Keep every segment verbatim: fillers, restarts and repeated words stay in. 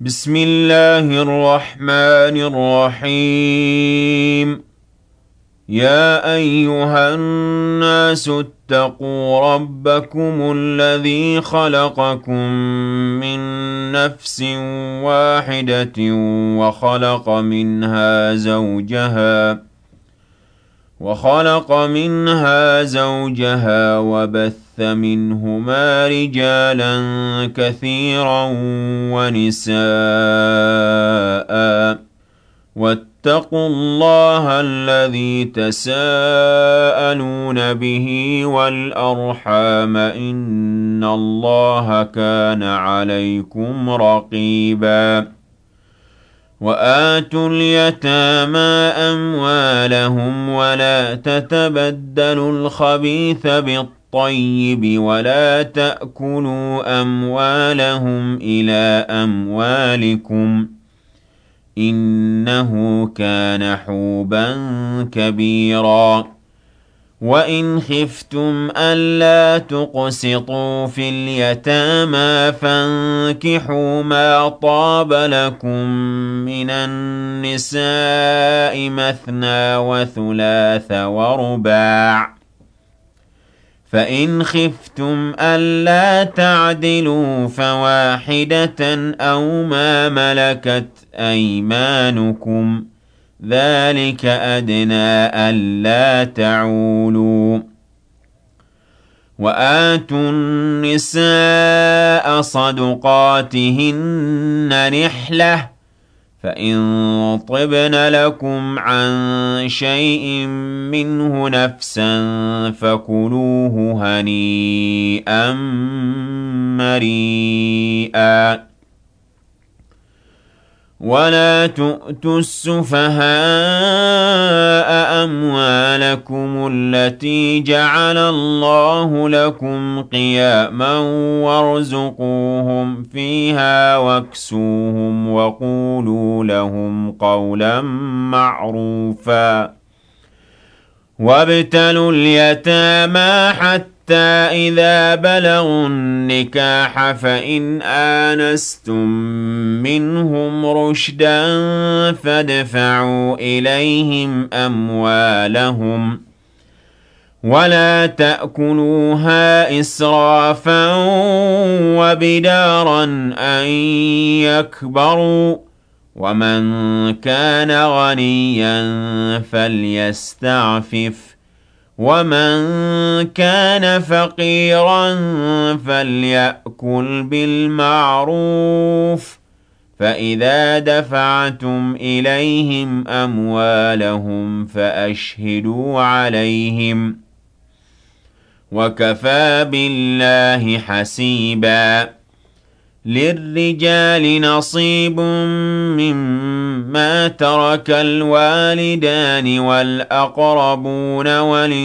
بسم الله الرحمن الرحيم. يا أيها الناس اتقوا ربكم الذي خلقكم من نفس واحدة وخلق منها زوجها وخلق منها زوجها وبث منهما رجالا كثيرا ونساء، واتقوا الله الذي تساءلون به والأرحام إن الله كان عليكم رقيبا. وآتوا اليتامى أموالهم ولا تتبدلوا الخبيث بالطيب ولا تأكلوا أموالهم إلى أموالكم إنه كان حوبا كبيرا. وإن خفتم ألا تقسطوا في اليتامى فانكحوا ما طاب لكم من النساء مثنى وثلاث ورباع، فإن خفتم ألا تعدلوا فواحدة أو ما ملكت أيمانكم ذلك أدنى ألا تعولوا. وآتوا النساء صدقاتهن نحلة، فإن طبن لكم عن شيء منه نفسا فكلوه هنيئا مريئا. ولا تؤتوا السفهاء أموالكم التي جعل الله لكم قياما وارزقوهم فيها واكسوهم وقولوا لهم قولا معروفا. وابتلوا اليتامى حتى إذا بلغوا النكاح فإن آنستم منهم رشدا فادفعوا إليهم أموالهم ولا تأكلوها إسرافا وبدارا أن يكبروا، ومن كان غنيا فليستعفف ومن كان فقيرا فليأكل بالمعروف. فإذا دفعتم إليهم أموالهم فأشهدوا عليهم، وكفى بالله حسيبا. للرجال نصيب مما ترك الوالدان والأقربون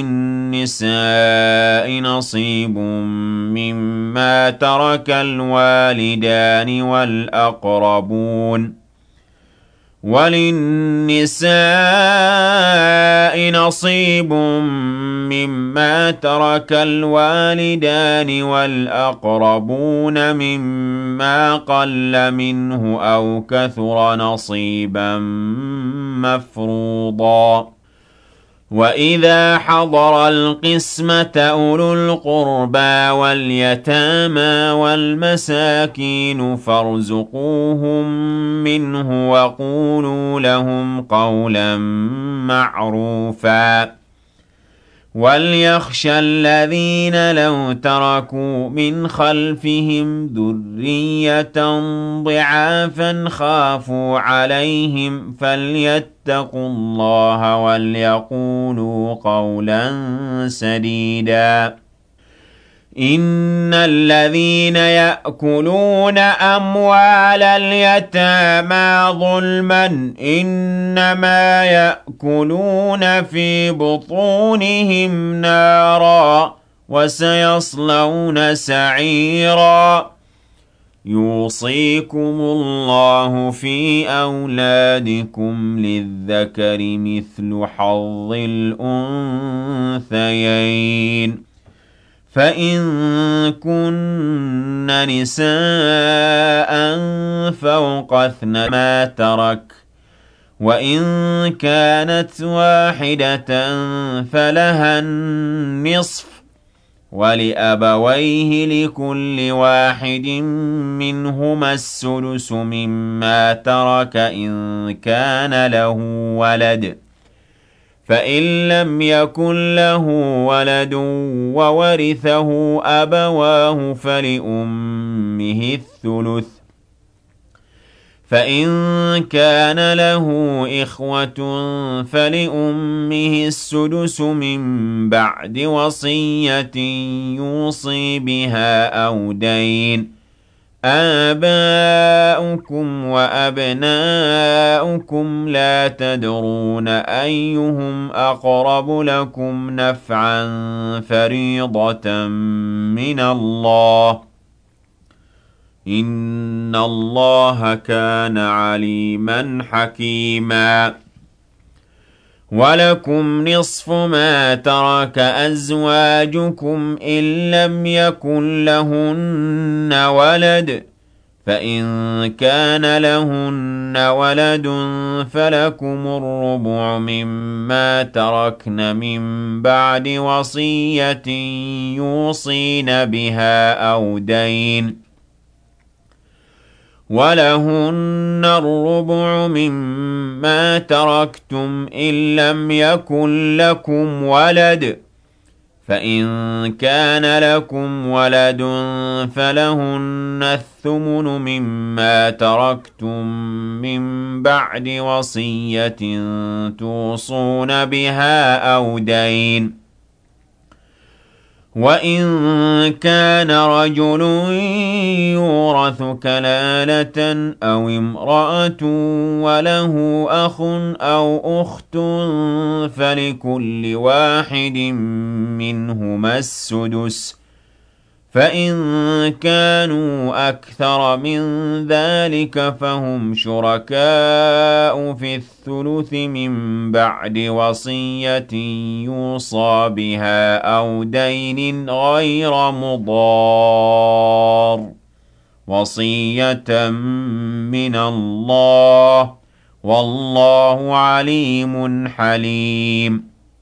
وللنساء نصيب مما ترك الوالدان والأقربون وللنساء نصيب مما ترك الوالدان والأقربون مما قل منه أو كثر نصيبا مفروضا. وإذا حضر القسمة أولو القربى واليتامى والمساكين فارزقوهم منه وقولوا لهم قولا معروفا. وليخشى الذين لو تركوا من خلفهم ذرية ضعافا خافوا عليهم فليتقوا الله وليقولوا قولا سديدا. إن الذين يأكلون أموال اليتامى ظلما إنما يأكلون في بطونهم نارا وسيصلون سعيرا. يوصيكم الله في أولادكم للذكر مثل حظ الأنثيين، فإن كن نساء فوق اثنتين ما ترك وإن كانت واحدة فلها النصف ولأبويه لكل واحد منهما السدس مما ترك إن كان له ولد فإن لم يكن له ولد وورثه أبواه فلأمه الثلث فإن كان له إخوة فلأمه السدس من بعد وصية يوصي بها أو دين آباؤكم وأبناؤكم لا تدرون أيهم أقرب لكم نفعا فريضة من الله إن الله كان عليما حكيما ولكم نصف ما ترك أزواجكم إن لم يكن لهن ولد فإن كان لهن ولد فلكم الربع مما تركن من بعد وصية يوصين بها أو دين ولهن الربع مما تركتم إن لم يكن لكم ولد فإن كان لكم ولد فلهن الثمن مما تركتم من بعد وصية توصون بها أو دين وإن كان رجل يورث كلالة أو امرأة وله أخ أو أخت فلكل واحد منهما السدس فإن كانوا أكثر من ذلك فهم شركاء في الثلث من بعد وصية يوصى بها أو دين غير مضار وصية من الله والله عليم حليم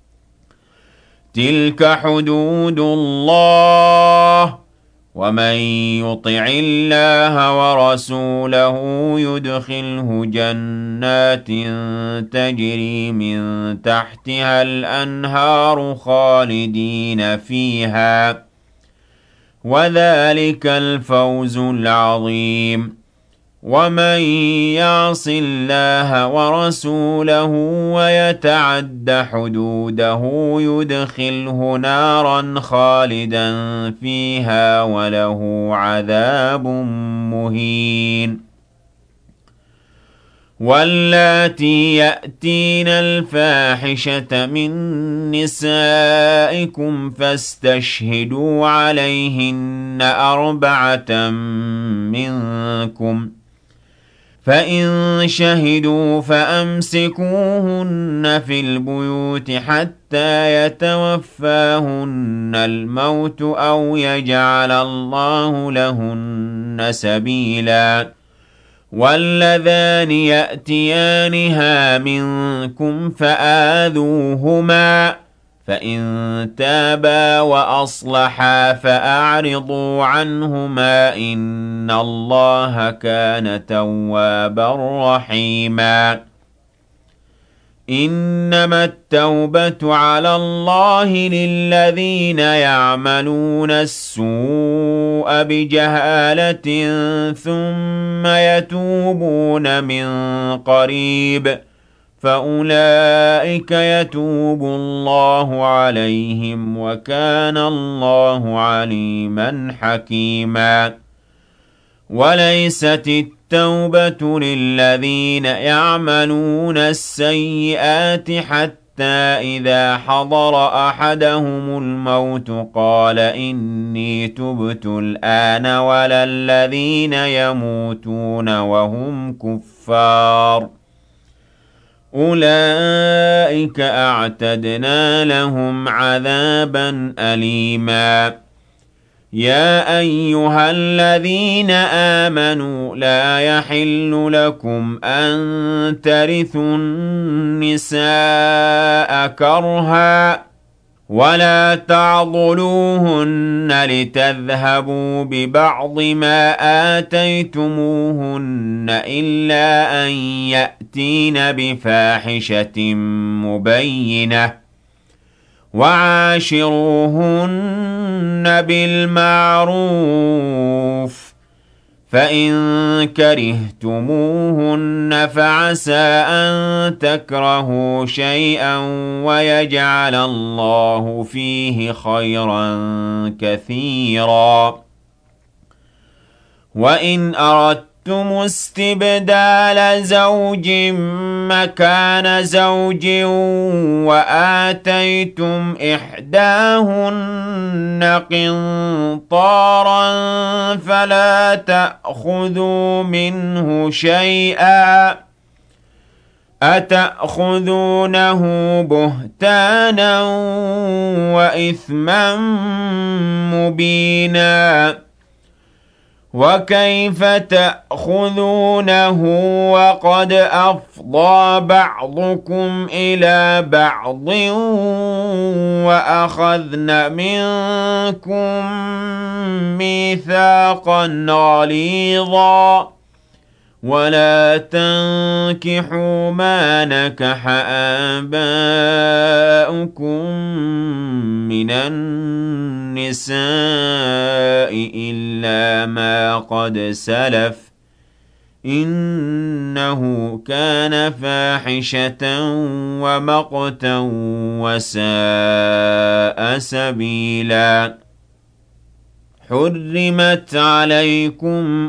تلك حدود الله ومن يطع الله ورسوله يدخله جنات تجري من تحتها الأنهار خالدين فيها وذلك الفوز العظيم ومن يعص الله ورسوله ويتعد حدوده يدخله نارا خالدا فيها وله عذاب مهين واللاتي يأتين الفاحشة من نسائكم فاستشهدوا عليهن أربعة منكم فإن شهدوا فأمسكوهن في البيوت حتى يتوفاهن الموت أو يجعل الله لهن سبيلا واللذان يأتيانها منكم فآذوهما فإن تابا وأصلحا فأعرضوا عنهما إن الله كان توابا رحيما إنما التوبة على الله للذين يعملون السوء بجهالة ثم يتوبون من قريب فأولئك يتوب الله عليهم وكان الله عليما حكيما وليست التوبة للذين يعملون السيئات حتى إذا حضر أحدهم الموت قال إني تبت الآن ولا الذين يموتون وهم كفار أولئك أعتدنا لهم عذابا أليما يا أيها الذين آمنوا لا يحل لكم أن ترثوا النساء كرها ولا تعضلوهن لتذهبوا ببعض ما آتيتموهن إلا أن يأتين بفاحشة مبينة وعاشروهن بالمعروف فإن كرهتموهن فعسى أن تكرهوا شيئا ويجعل الله فيه خيرا كثيرا وإن أردتم استبدال زوج مكان زوج وآتيتم إحداهن قنطارا فلا تأخذوا منه شيئا أتأخذونه بهتانا وإثما مبينا وكيف تأخذونه وقد أفضى بعضكم إلى بعض وأخذن منكم ميثاقا غليظا ولا تنكحوا ما نكح آباؤكم من النساء إلا ما قد سلف إنه كان فاحشة ومقتا وساء سبيلا حرمت عليكم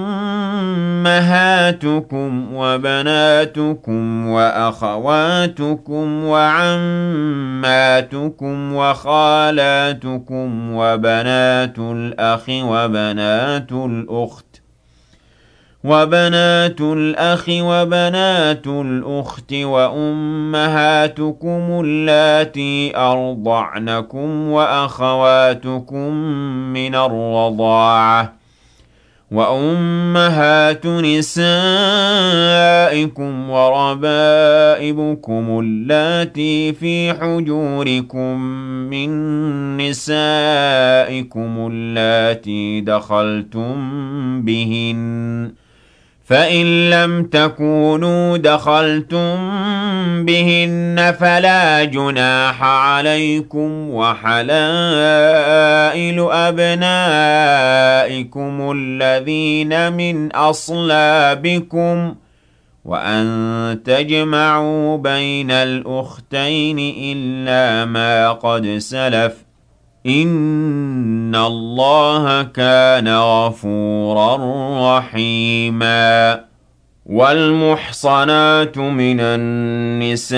أمهاتكم وبناتكم وأخواتكم وعماتكم وخالاتكم وبنات الأخ وبنات الأخت وبنات الأخ وبنات الأخت وأمهاتكم اللاتي أرضعنكم وأخواتكم من الرضاعة وأمهات نسائكم وربائبكم اللاتي في حجوركم من نسائكم اللاتي دخلتم بهن فإن لم تكونوا دخلتم بهن فلا جناح عليكم وحلائل أبنائكم الذين من أصلابكم وأن تجمعوا بين الأختين إلا ما قد سلف إن الله كان غفورا رحيما والمحصنات من النساء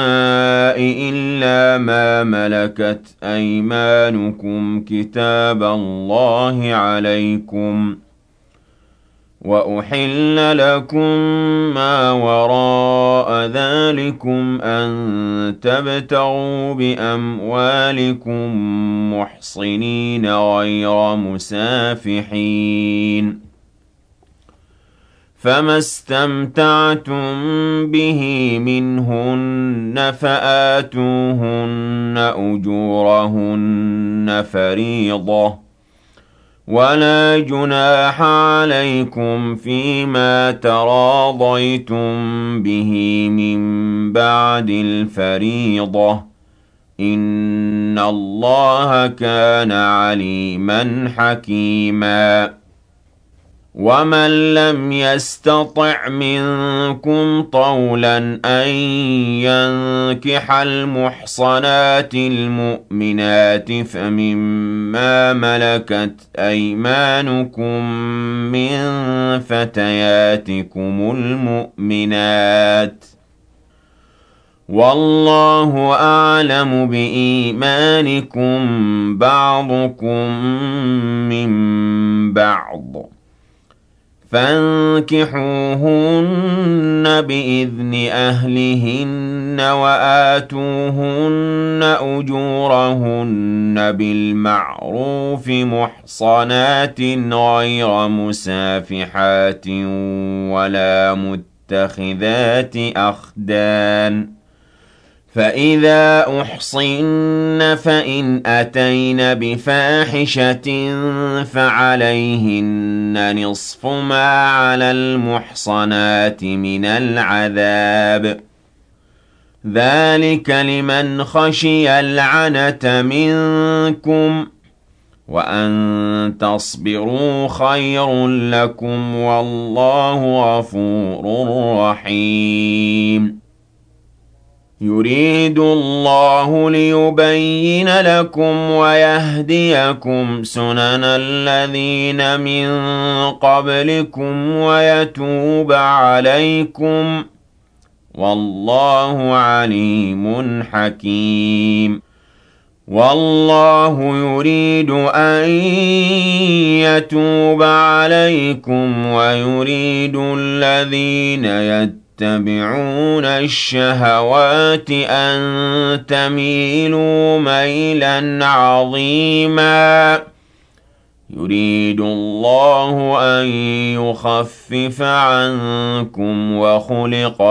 إلا ما ملكت أيمانكم كتاب الله عليكم وأحل لكم ما وراء ذلكم أن تبتغوا بأموالكم محصنين غير مسافحين فما استمتعتم به منهن فآتوهن أجورهن فريضة ولا جناح عليكم فيما تراضيتم به من بعد الفريضة إن الله كان عليما حكيما ومن لم يستطع منكم طولا أن ينكح المحصنات المؤمنات فمما ملكت أيمانكم من فتياتكم المؤمنات والله أعلم بإيمانكم بعضكم من بعض فانكحوهن بإذن أهلهن وآتوهن أجورهن بالمعروف محصنات غير مسافحات ولا متخذات أخدان فإذا أحصن فإن أتين بفاحشة فعليهن نصف ما على المحصنات من العذاب ذلك لمن خشي العنة منكم وأن تصبروا خير لكم والله غفور رحيم يريد الله ليبين لكم ويهديكم سنن الذين من قبلكم ويتوب عليكم والله عليم حكيم والله يريد أن يتوب عليكم ويريد الذين يتوبون يتبعون الشهوات أن تميلوا ميلا عظيما يريد الله أن يخفف عنكم وخلق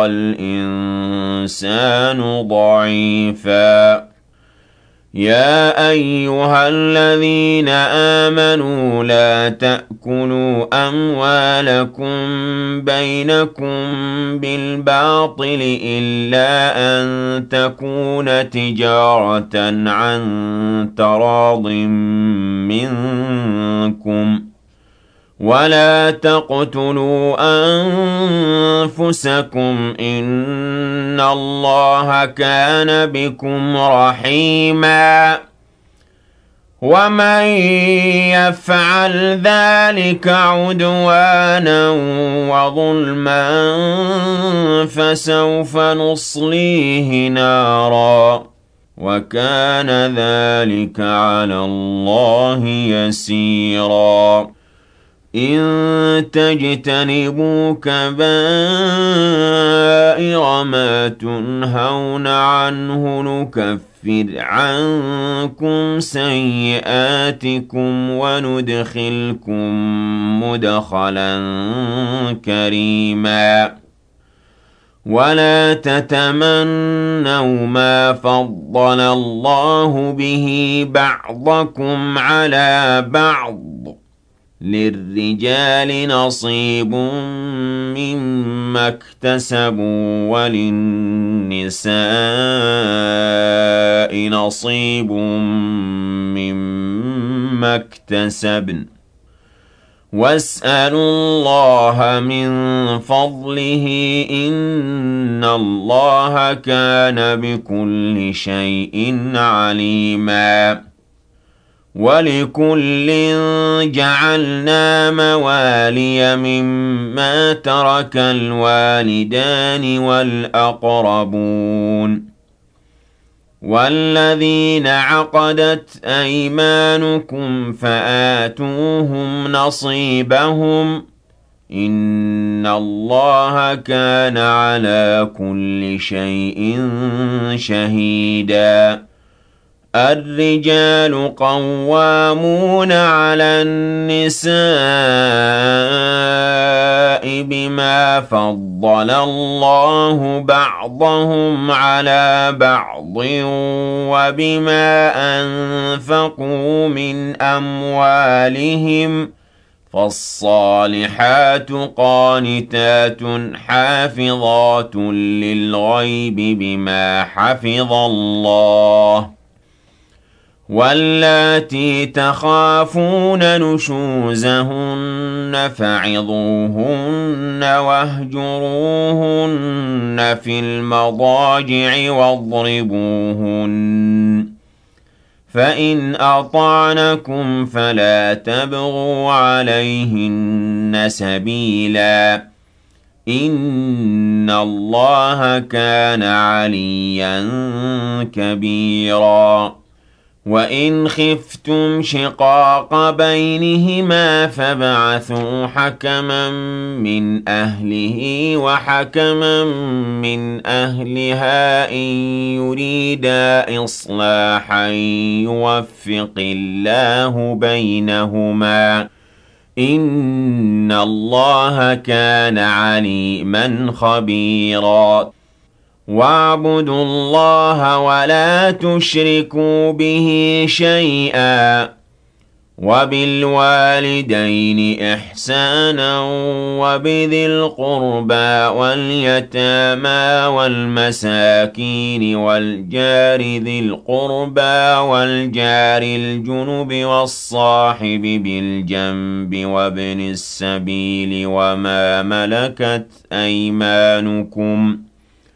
الإنسان ضعيفا يا أيها الذين آمنوا لا تأكلوا أموالكم بينكم بالباطل إلا أن تكون تجارة عن تراض منكم ولا تقتلوا أنفسكم إن الله كان بكم رحيما ومن يفعل ذلك عدوانا وظلما فسوف نصليه نارا وكان ذلك على الله يسيرا إن تجتنبوا كبائر ما تنهون عنه نكفر عنكم سيئاتكم وندخلكم مدخلا كريما ولا تتمنوا ما فضل الله به بعضكم على بعض للرجال نصيب مما اكتسبوا وللنساء نصيب مما اكتسبن واسألوا الله من فضله إن الله كان بكل شيء عليما ولكل جعلنا موالي مما ترك الوالدان والأقربون والذين عقدت أيمانكم فآتوهم نصيبهم إن الله كان على كل شيء شهيدا الرجال قوامون على النساء بما فضل الله بعضهم على بعض وبما أنفقوا من أموالهم فالصالحات قانتات حافظات للغيب بما حفظ الله واللاتي تخافون نشوزهن فعظوهن واهجروهن في المضاجع واضربوهن فإن أطعنكم فلا تبغوا عليهن سبيلا إن الله كان عليا كبيرا وَإِنْ خِفْتُمْ شِقَاقَ بَيْنِهِمَا فَابْعَثُوا حَكَمًا مِنْ أَهْلِهِ وَحَكَمًا مِنْ أَهْلِهَا إِنْ يُرِيدَا إِصْلَاحًا يُوَفِّقِ اللَّهُ بَيْنَهُمَا ۗ إِنَّ اللَّهَ كَانَ عَلِيمًا خَبِيرًا. وَاعْبُدُوا اللَّهَ وَلَا تُشْرِكُوا بِهِ شَيْئًا، وَبِالْوَالِدَيْنِ إِحْسَانًا، وَبِذِي الْقُرْبَى وَالْيَتَامَى وَالْمَسَاكِينِ وَالْجَارِ ذِي الْقُرْبَى وَالْجَارِ الْجُنُبِ وَالصَّاحِبِ بِالْجَنبِ وَابْنِ السَّبِيلِ وَمَا مَلَكَتْ أَيْمَانُكُمْ ۗ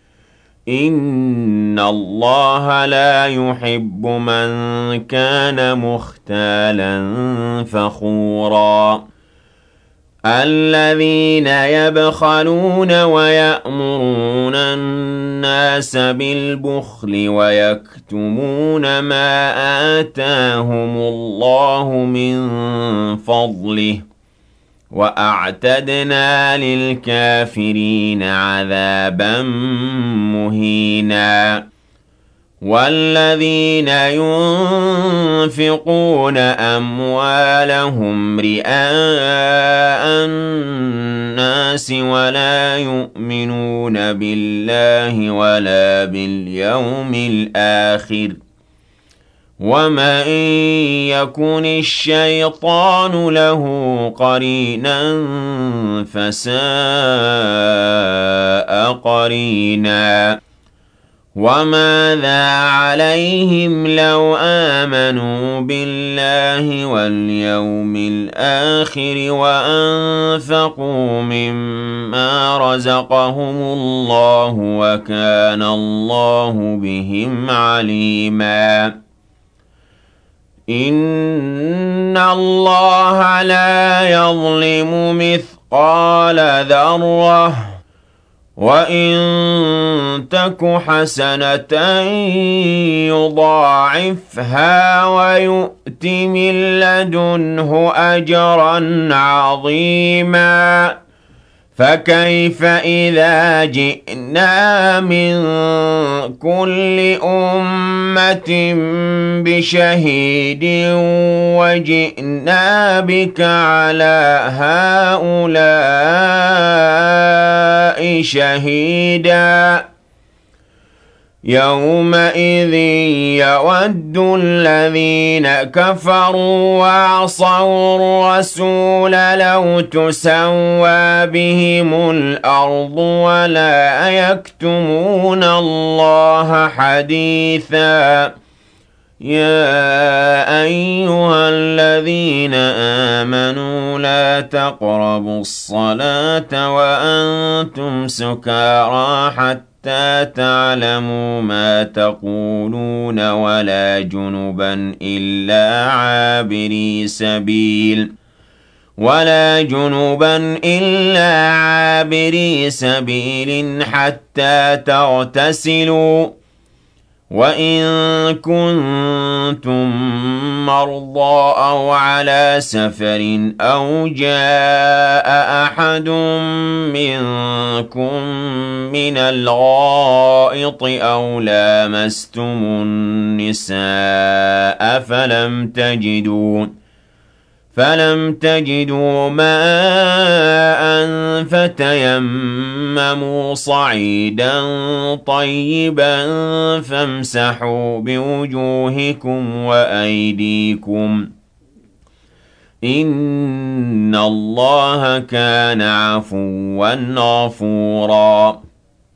إِنَّ اللَّهَ لَا يُحِبُّ مَن كَانَ مُخْتَالًا فَخُورًا. الَّذِينَ يَبْخَلُونَ وَيَأْمُرُونَ النَّاسَ بِالْبُخْلِ وَيَكْتُمُونَ مَا آتَاهُمُ اللَّهُ مِن فَضْلِهِ ۗ وَأَعْتَدْنَا لِلْكَافِرِينَ عَذَابًا مُهِينًا. وَالَّذِينَ يُنفِقُونَ أَمْوَالَهُمْ رِئَاءَ النَّاسِ وَلَا يُؤْمِنُونَ بِاللَّهِ وَلَا بِالْيَوْمِ الْآخِرِ، وَمَن يَكُنِ الشَّيْطَانُ لَهُ قَرِينًا فَسَاءَ قَرِينًا. وَمَاذَا عَلَيْهِمْ لَوْ آمَنُوا بِاللَّهِ وَالْيَوْمِ الْآخِرِ وَأَنفَقُوا مِمَّا رَزَقَهُمُ اللَّهُ وَكَانَ اللَّهُ بِهِمْ عَلِيمًا. إِنَّ اللَّهَ لَا يَظْلِمُ مِثْقَالَ ذَرَّةٍ، وَإِن تَكُ حَسَنَةً يُضَاعِفْهَا وَيُؤْتِ مِن لَّدُنْهُ أَجْرًا عَظِيمًا. فَكَيْفَ إِذَا جِئْنَا مِن كُلِّ أُمَّةٍ بِشَهِيدٍ وَجِئْنَا بِكَ عَلَىٰ هَٰؤُلَاءِ شَهِيدًا. يَوْمَئِذٍ يَوَدُّ الَّذِينَ كَفَرُوا وَعَصَوُا الرَّسُولَ لَوْ تُسَوَّىٰ بِهِمُ الْأَرْضُ وَلَا يَكْتُمُونَ اللَّهَ حَدِيثًا. يَا أَيُّهَا الَّذِينَ آمَنُوا لَا تَقْرَبُوا الصَّلَاةَ وَأَنتُمْ سُكَارَىٰ حَتَّىٰ تَعْلَمُوا مَا تَقُولُونَ وَلَا جُنُبًا إِلَّا عَابِرِي سَبِيلٍ وَلَا جُنُبًا إِلَّا عَابِرِي سَبِيلٍ حَتَّىٰ تَغْتَسِلُوا، وَإِن كُنتُم مَّرْضَىٰ أَوْ عَلَىٰ سَفَرٍ أَوْ جَاءَ أَحَدٌ مِّنكُم مِّنَ الْغَائِطِ أَوْ لَامَسْتُمُ النِّسَاءَ فَلَمْ تَجِدُوا فَلَمْ تَجِدُوا مَاءً فَتَيَمَّمُوا صَعِيدًا طَيِّبًا فَامْسَحُوا بِوُجُوهِكُمْ وَأَيْدِيكُمْ ۗ إِنَّ اللَّهَ كَانَ عَفُوًّا غَفُورًا.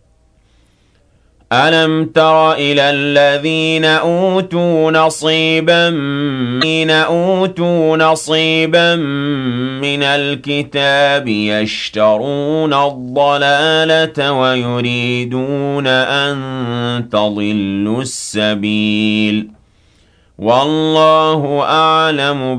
أَلَمْ تَرَ إِلَى الَّذِينَ أُوتُوا نَصِيبًا أُوتُوا نَصِيبًا مِّنَ الْكِتَابِ يَشْتَرُونَ الضَّلَالَةَ وَيُرِيدُونَ أَن تَضِلُّوا السَّبِيلَ. وَاللَّهُ أَعْلَمُ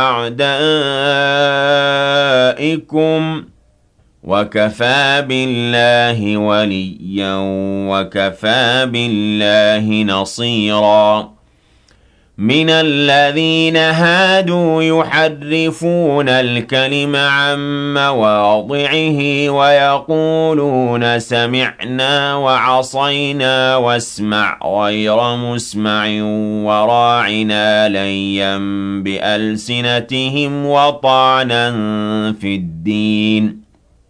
بِأَعْدَائِكُمْ ۚ وَكَفَىٰ بِاللَّهِ وَلِيًّا وَكَفَىٰ بِاللَّهِ نَصِيرًا. مِنَ الَّذِينَ هَادُوا يُحَرِّفُونَ الْكَلِمَ عَن مَّوَاضِعِهِ وَيَقُولُونَ سَمِعْنَا وَعَصَيْنَا وَاسْمَعْ غَيْرَ مُسْمَعٍ وَرَاعِنَا لَيًّا بِأَلْسِنَتِهِمْ وَطَعْنًا فِي الدِّينِ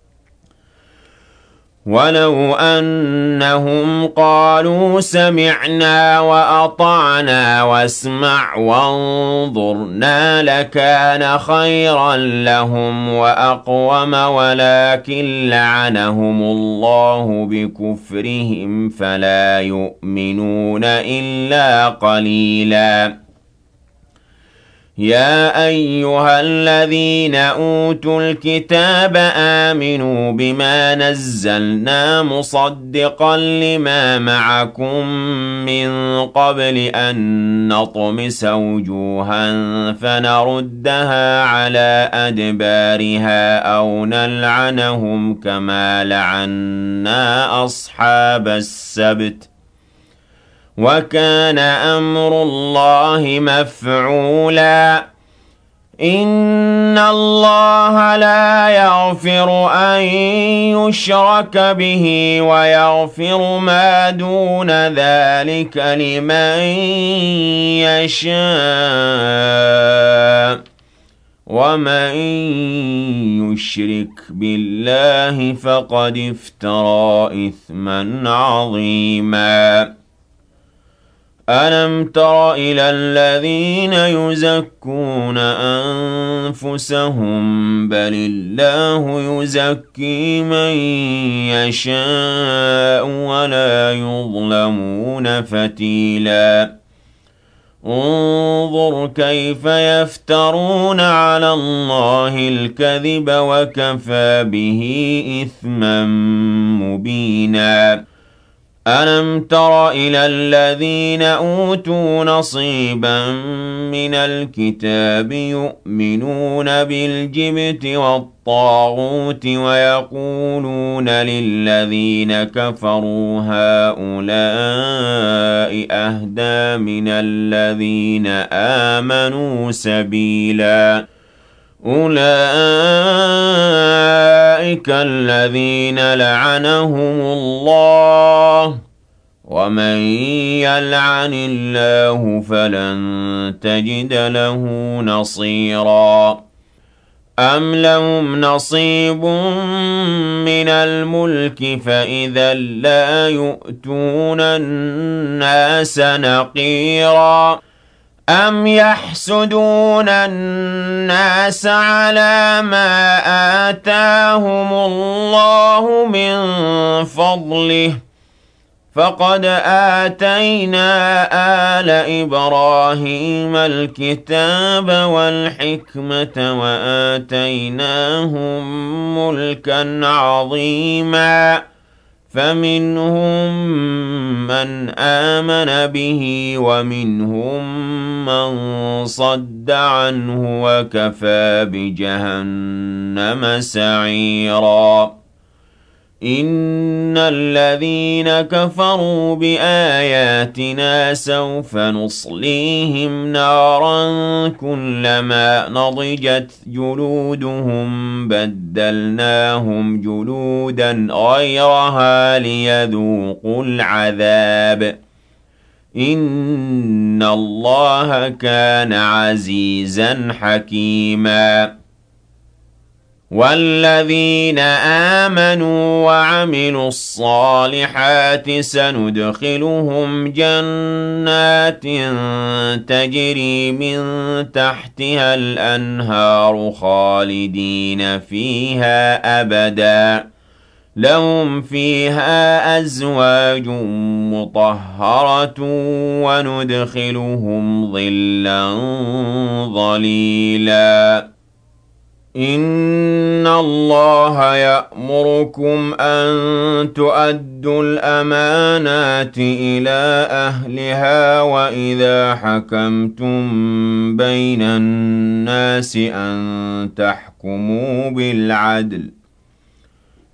وَلَوْ أَنَّهُمْ قَالُوا سَمِعْنَا وَأَطَعْنَا وَاسْمَعْ وَانظُرْنَا لَكَانَ خَيْرًا لَّهُمْ وَأَقْوَمَ وَلَٰكِن لَّعَنَهُمُ اللَّهُ بِكُفْرِهِمْ فَلَا يُؤْمِنُونَ إِلَّا قَلِيلًا يَا أَيُّهَا الَّذِينَ أُوتُوا الْكِتَابَ آمِنُوا بِمَا نَزَّلْنَا مُصَدِّقًا لِّمَا مَعَكُم مِّن قَبْلِ أَن نَّطْمِسَ وُجُوهًا فَنَرُدَّهَا عَلَىٰ أَدْبَارِهَا أَوْ نَلْعَنَهُمْ كَمَا لَعَنَّا أَصْحَابَ السَّبْتِ ۚ وَكَانَ أَمْرُ اللَّهِ مَفْعُولًا إِنَّ اللَّهَ لَا يَغْفِرُ أَن يُشْرَكَ بِهِ وَيَغْفِرُ مَا دُونَ ذَلِكَ لِمَن يَشَاءُ ۚ وَمَن يُشْرِكْ بِاللَّهِ فَقَدِ افْتَرَىٰ إِثْمًا عَظِيمًا أَلَمْ تَرَ إِلَى الَّذِينَ يُزَكُّونَ أَنفُسَهُم ۚ بَلِ اللَّهُ يُزَكِّي مَن يَشَاءُ وَلَا يُظْلَمُونَ فَتِيلًا انظُرْ كَيْفَ يَفْتَرُونَ عَلَى اللَّهِ الْكَذِبَ وَكَفَىٰ بِهِ إِثْمًا مُّبِينًا أَلَمْ تَرَ إِلَى الَّذِينَ أُوتُوا نَصِيبًا مِّنَ الْكِتَابِ يُؤْمِنُونَ بِالْجِبْتِ وَالطَّاغُوتِ وَيَقُولُونَ لِلَّذِينَ كَفَرُوا هَٰؤُلَاءِ أَهْدَىٰ مِنَ الَّذِينَ آمَنُوا سَبِيلًا أُولَٰئِكَ الَّذِينَ لَعَنَهُمُ اللَّهُ ۖ وَمَن يَلْعَنِ اللَّهُ فَلَن تَجِدَ لَهُ نَصِيرًا أَمْ لَهُمْ نَصِيبٌ مِّنَ الْمُلْكِ فَإِذًا لَّا يُؤْتُونَ النَّاسَ نَقِيرًا أَمْ يَحْسُدُونَ النَّاسَ عَلَىٰ مَا آتَاهُمُ اللَّهُ مِن فَضْلِهِ ۖ فَقَدْ آتَيْنَا آلَ إِبْرَاهِيمَ الْكِتَابَ وَالْحِكْمَةَ وَآتَيْنَاهُم مُّلْكًا عَظِيمًا فَمِنْهُم مَّنْ آمَنَ بِهِ وَمِنْهُم مَّن صَدَّ عَنْهُ ۚ وَكَفَىٰ بِجَهَنَّمَ سَعِيرًا إِنَّ الَّذِينَ كَفَرُوا بِآيَاتِنَا سَوْفَ نُصْلِيهِمْ نَارًا كُلَّمَا نَضِجَتْ جُلُودُهُم بَدَّلْنَاهُمْ جُلُودًا غَيْرَهَا لِيَذُوقُوا الْعَذَابَ إِنَّ اللَّهَ كَانَ عَزِيزًا حَكِيمًا وَالَّذِينَ آمَنُوا وَعَمِلُوا الصَّالِحَاتِ سَنُدْخِلُهُمْ جَنَّاتٍ تَجْرِي مِن تَحْتِهَا الْأَنْهَارُ خَالِدِينَ فِيهَا أَبَدًا لَّهُمْ فِيهَا أَزْوَاجٌ مُّطَهَّرَةٌ وَنُدْخِلُهُمْ ظِلًّا ظَلِيلًا إِنَّ اللَّهَ يَأْمُرُكُمْ أَن تُؤَدُّوا الْأَمَانَاتِ إِلَىٰ أَهْلِهَا وَإِذَا حَكَمْتُم بَيْنَ النَّاسِ أَن تَحْكُمُوا بِالْعَدْلِ ۚ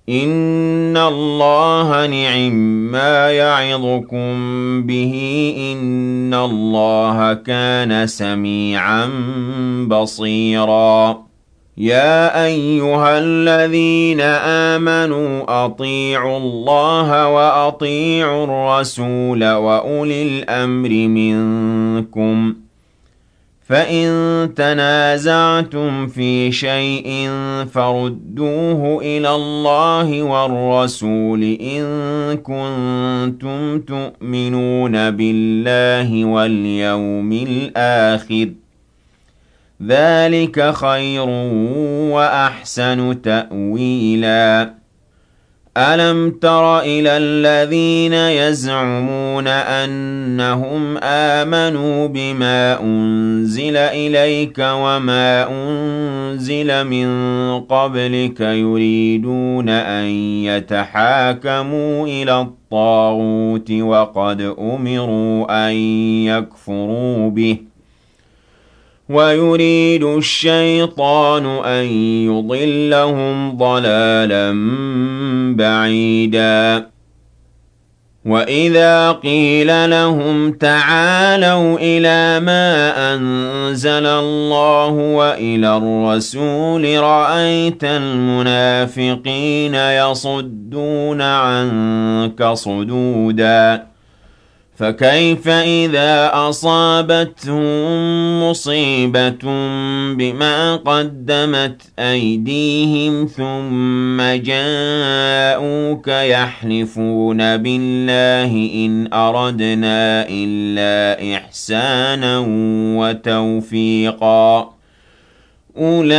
إِنَّ اللَّهَ نِعِمَّا يَعِظُكُم بِهِ ۗ إِنَّ اللَّهَ كَانَ سَمِيعًا بَصِيرًا يَا أَيُّهَا الَّذِينَ آمَنُوا أَطِيعُوا اللَّهَ وَأَطِيعُوا الرَّسُولَ وَأُولِي الْأَمْرِ مِنكُمْ ۖ فَإِن تَنَازَعْتُمْ فِي شَيْءٍ فَرُدُّوهُ إِلَى اللَّهِ وَالرَّسُولِ إِن كُنتُمْ تُؤْمِنُونَ بِاللَّهِ وَالْيَوْمِ الْآخِرِ ۚ ذَلِكَ خَيْرٌ وَأَحْسَنُ تَأْوِيلًا أَلَمْ تَرَ إِلَى الَّذِينَ يَزْعُمُونَ أَنَّهُمْ آمَنُوا بِمَا أُنزِلَ إِلَيْكَ وَمَا أُنزِلَ مِن قَبْلِكَ يُرِيدُونَ أَن يَتَحَاكَمُوا إِلَى الطَّاغُوتِ وَقَدْ أُمِرُوا أَن يَكْفُرُوا بِهِ ۗ وَيُرِيدُ الشَّيْطَانُ أَن يُضِلَّهُمْ ضَلَالًا بَعِيدًا وَإِذَا قِيلَ لَهُمْ تَعَالَوْا إِلَىٰ مَا أَنزَلَ اللَّهُ وَإِلَى الرَّسُولِ رَأَيْتَ الْمُنَافِقِينَ يَصُدُّونَ عَنكَ صُدُودًا فَكَيْفَ إِذَا أَصَابَتْهُم مُّصِيبَةٌ بِمَا قَدَّمَتْ أَيْدِيهِمْ ثُمَّ جَاءُوكَ يَحْلِفُونَ بِاللَّهِ إِنْ أَرَدْنَا إِلَّا إِحْسَانًا وَتَوْفِيقًا أُولَٰئِكَ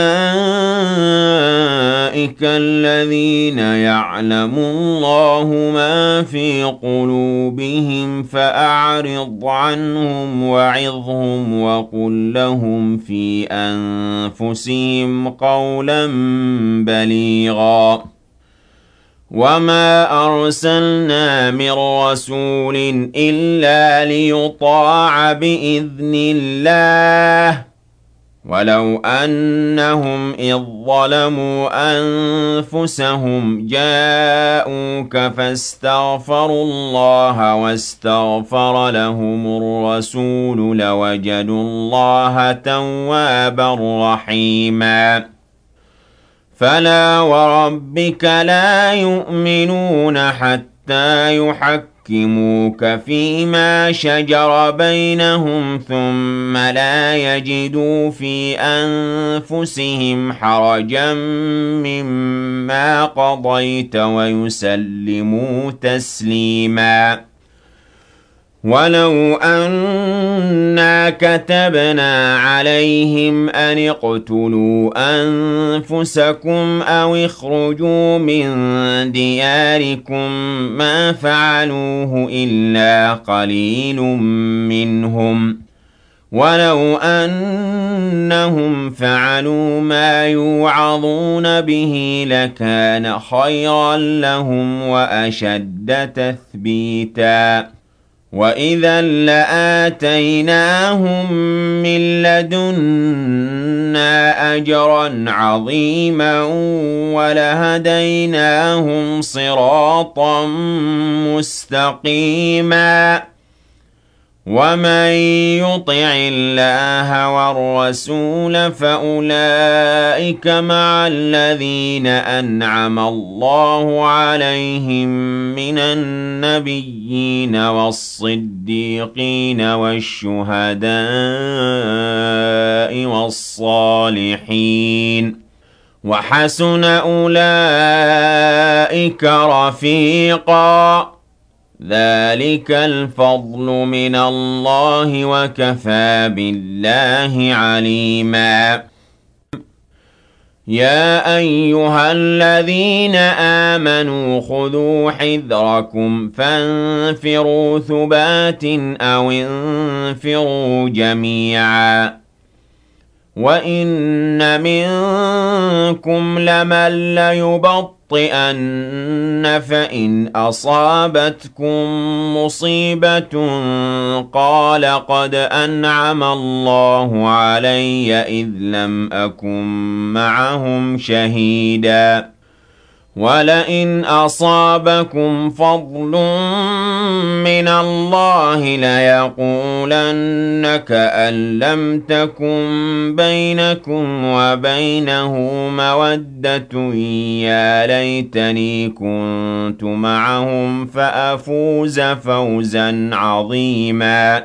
الَّذِينَ يَعْلَمُ اللَّهُ مَا فِي قُلُوبِهِمْ فَأَعْرِضْ عَنْهُمْ وَعِظْهُمْ وَقُل لَّهُمْ فِي أَنفُسِهِمْ قَوْلًا بَلِيغًا وَمَا أَرْسَلْنَا مِن رَّسُولٍ إِلَّا لِيُطَاعَ بِإِذْنِ اللَّهِ وَلَوْ أَنَّهُمْ إِذ ظَّلَمُوا أَنفُسَهُمْ جَاءُوكَ فَاسْتَغْفَرُوا اللَّهَ وَاسْتَغْفَرَ لَهُمُ الرَّسُولُ لَوَجَدُوا اللَّهَ تَوَّابًا رَّحِيمًا فَلَا وَرَبِّكَ لَا يُؤْمِنُونَ حَتَّىٰ يُحَكِّمُوكَ فِيمَا شَجَرَ بَيْنَهُمْ ثُمَّ لَا يَجِدُوا فِي أَنفُسِهِمْ حَرَجًا مِّمَّا قَضَيْتَ وَيُسَلِّمُوا تَسْلِيمًا وَلَوْ أَنَّا كَتَبْنَا عَلَيْهِمْ أَنِ اقْتُلُوا أَنفُسَكُمْ أَوِ اخْرُجُوا مِن دِيَارِكُم مَّا فَعَلُوهُ إِلَّا قَلِيلٌ مِّنْهُمْ ۖ وَلَوْ أَنَّهُمْ فَعَلُوا مَا يُوعَظُونَ بِهِ لَكَانَ خَيْرًا لَّهُمْ وَأَشَدَّ تَثْبِيتًا وَإِذًا لَّآتَيْنَاهُم مِّن لَّدُنَّا أَجْرًا عَظِيمًا وَلَهَدَيْنَاهُمْ صِرَاطًا مُّسْتَقِيمًا وَمَن يُطِعِ اللَّهَ وَالرَّسُولَ فَأُولَٰئِكَ مَعَ الَّذِينَ أَنْعَمَ اللَّهُ عَلَيْهِم مِّنَ النَّبِيِّينَ وَالصِّدِّيقِينَ وَالشُّهَدَاءِ وَالصَّالِحِينَ ۚ وَحَسُنَ أُولَٰئِكَ رَفِيقًا ذَلِكَ الْفَضْلُ مِنَ اللَّهِ وَكَفَىٰ بِاللَّهِ عَلِيمًا يَا أَيُّهَا الَّذِينَ آمَنُوا خُذُوا حِذْرَكُمْ فَانفِرُوا ثُبَاتٍ أَوِ انفِرُوا جَمِيعًا وَإِنَّ مِنكُمْ لَمَن لَّيُبَطِّئَنَّ فَإِنْ أَصَابَتْكُم مُّصِيبَةٌ قَالَ قَدْ أَنْعَمَ اللَّهُ عَلَيَّ إِذْ لَمْ أَكُن مَّعَهُمْ شَهِيدًا وَلَئِنْ أَصَابَكُمْ فَضْلٌ مِّنَ اللَّهِ لَيَقُولَنَّ كَأَن لَّمْ تَكُن بَيْنَكُمْ وَبَيْنَهُ مَوَدَّةٌ يَا لَيْتَنِي كُنتُ مَعَهُمْ فَأَفُوزَ فَوْزًا عَظِيمًا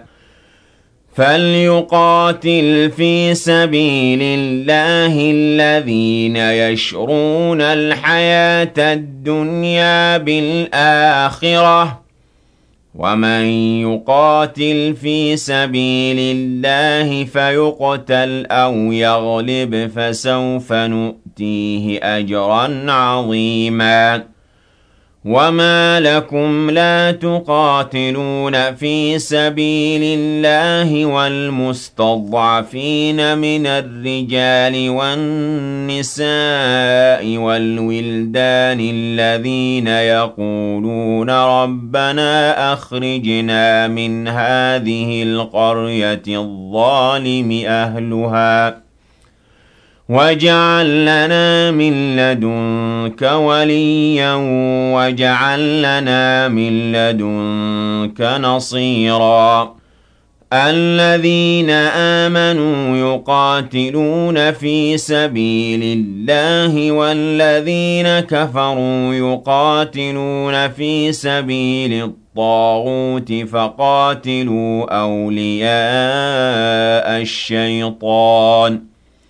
فَلْيُقَاتِلْ فِي سَبِيلِ اللَّهِ الَّذِينَ يَشْرُونَ الْحَيَاةَ الدُّنْيَا بِالْآخِرَةِ ۖ وَمَن يُقَاتِلْ فِي سَبِيلِ اللَّهِ فَيُقْتَلْ أَوْ يَغْلِبْ فَسَوْفَ نُؤْتِيهِ أَجْرًا عَظِيمًا وَمَا لَكُمْ لَا تُقَاتِلُونَ فِي سَبِيلِ اللَّهِ وَالْمُسْتَضْعَفِينَ مِنَ الرِّجَالِ وَالنِّسَاءِ وَالْوِلْدَانِ الَّذِينَ يَقُولُونَ رَبَّنَا أَخْرِجْنَا مِنْ هَٰذِهِ الْقَرْيَةِ الظَّالِمِ أَهْلُهَا وَاجْعَل لَّنَا مِن لَّدُنكَ وَلِيًّا وَاجْعَل لَّنَا مِن لَّدُنكَ نَصِيرًا الَّذِينَ آمَنُوا يُقَاتِلُونَ فِي سَبِيلِ اللَّهِ وَالَّذِينَ كَفَرُوا يُقَاتِلُونَ فِي سَبِيلِ الطَّاغُوتِ فَقَاتِلُوا أَوْلِيَاءَ الشَّيْطَانِ ۖ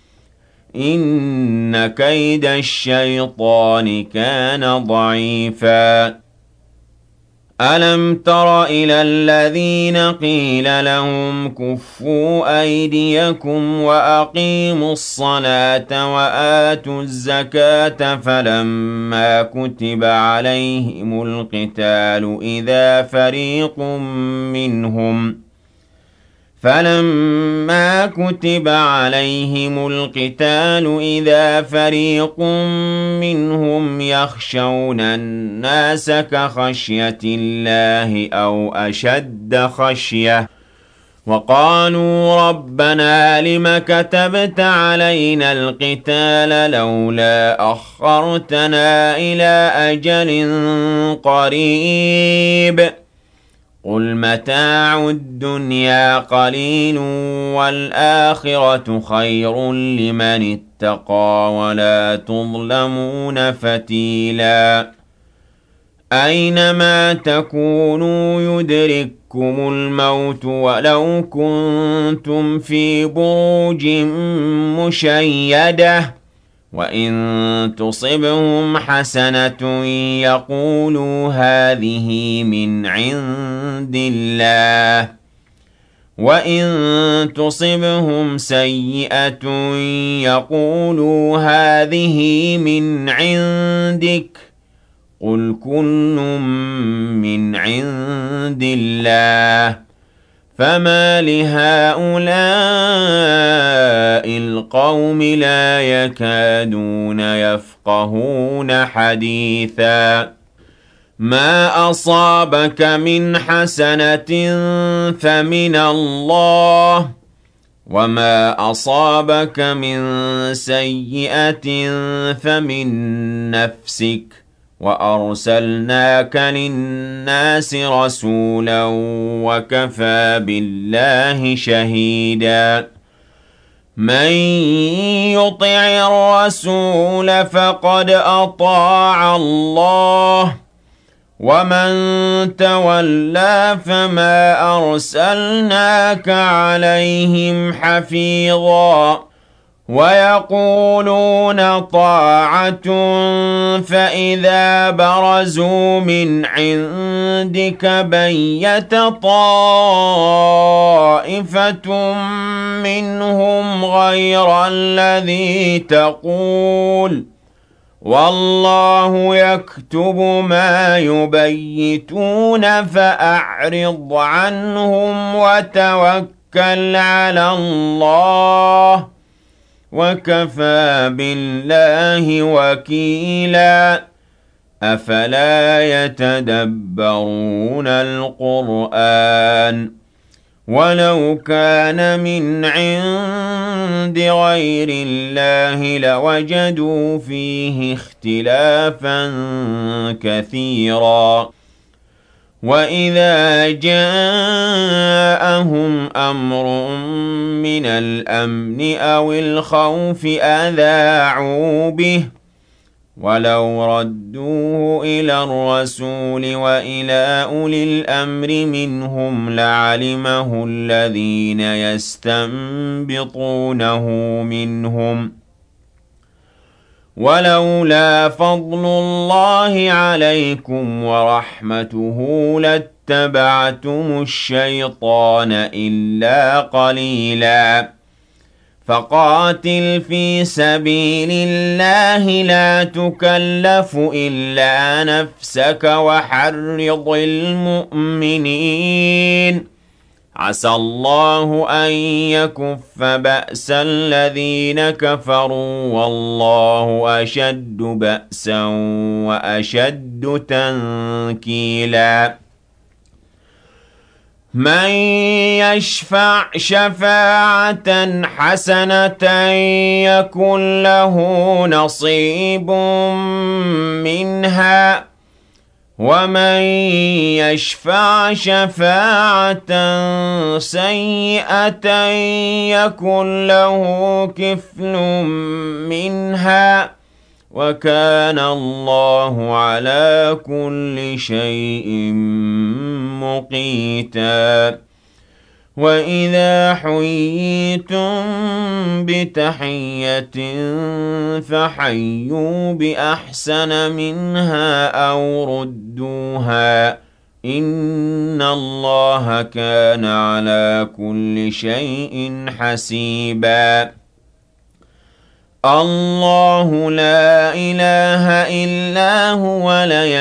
إِنَّ كَيْدَ الشَّيْطَانِ كَانَ ضَعِيفًا أَلَمْ تَرَ إِلَى الَّذِينَ قِيلَ لَهُمْ كُفُّوا أَيْدِيَكُمْ وَأَقِيمُوا الصَّلَاةَ وَآتُوا الزَّكَاةَ فَلَمَّا كُتِبَ عَلَيْهِمُ الْقِتَالُ إِذَا فَرِيقٌ مِّنْهُمْ فَلَمَّا كُتِبَ عَلَيْهِمُ الْقِتَالُ إِذَا فَرِيقٌ مِّنْهُمْ يَخْشَوْنَ النَّاسَ كَخَشْيَةِ اللَّهِ أَوْ أَشَدَّ خَشْيَةً وَقَالُوا رَبَّنَا لِمَ كَتَبْتَ عَلَيْنَا الْقِتَالَ لَوْلَا أَخَّرْتَنَا إِلَىٰ أَجَلٍ قَرِيبٍ قُلْ مَتَاعُ الدُّنْيَا قَلِيلٌ وَالْآخِرَةُ خَيْرٌ لِّمَنِ اتَّقَىٰ وَلَا تُظْلَمُونَ فَتِيلًا أَيْنَمَا تَكُونُوا يُدْرِككُّمُ الْمَوْتُ وَلَوْ كُنتُمْ فِي بُرُوجٍ مُّشَيَّدَةٍ وَإِن تُصِبْهُمْ حَسَنَةٌ يَقُولُوا هَٰذِهِ مِنْ عِندِ اللَّهِ وَإِن تُصِبْهُمْ سَيِّئَةٌ يَقُولُوا هَٰذِهِ مِنْ عِندِكَ قُلْ كُلٌّ مِّنْ عِندِ اللَّهِ فَمَا لِهَٰؤُلَاءِ الْقَوْمِ لَا يَكَادُونَ يَفْقَهُونَ حَدِيثًا مَا أَصَابَكَ مِنْ حَسَنَةٍ فَمِنَ اللَّهِ وَمَا أَصَابَكَ مِنْ سَيِّئَةٍ فَمِن نَّفْسِكَ وَأَرْسَلْنَاكَ لِلنَّاسِ رَسُولًا وَكَفَىٰ بِاللَّهِ شَهِيدًا مَن يُطِعِ الرَّسُولَ فَقَدْ أَطَاعَ اللَّهَ وَمَن تَوَلَّىٰ فَمَا أَرْسَلْنَاكَ عَلَيْهِمْ حَفِيظًا وَيَقُولُونَ طَاعَةٌ فَإِذَا بَرَزُوا مِنْ عِندِكَ بَيَّتَ طَائِفَةٌ مِّنْهُمْ غَيْرَ الَّذِي تَقُولُ وَاللَّهُ يَكْتُبُ مَا يُبَيِّتُونَ فَأَعْرِضْ عَنْهُمْ وَتَوَكَّلْ عَلَى اللَّهِ وَكَفَىٰ بِاللَّهِ وَكِيلًا أَفَلَا يَتَدَبَّرُونَ الْقُرْآنَ وَلَوْ كَانَ مِنْ عِندِ عند غير الله لوجدوا فيه اختلافا كثيرا وإذا جاءهم أمر من الأمن أو الخوف أذاعوا به ولو ردوه إلى الرسول وإلى أولي الأمر منهم لعلمه الذين يستنبطونه منهم ولولا فضل الله عليكم ورحمته لاتبعتم الشيطان إلا قليلاً فقاتل في سبيل الله لا تكلف إلا نفسك وحرض المؤمنين عسى الله أن يكف بأس الذين كفروا والله أشد بأسا وأشد تنكيلا من يشفع شفاعة حسنة يكن له نصيب منها ومن يشفع شفاعة سيئة يكن له كفل منها وكان الله على كل شيء مقيتا وإذا حييتم بتحية فحيوا بأحسن منها أو ردوها إن الله كان على كل شيء حسيبا الله لا إله إلا هو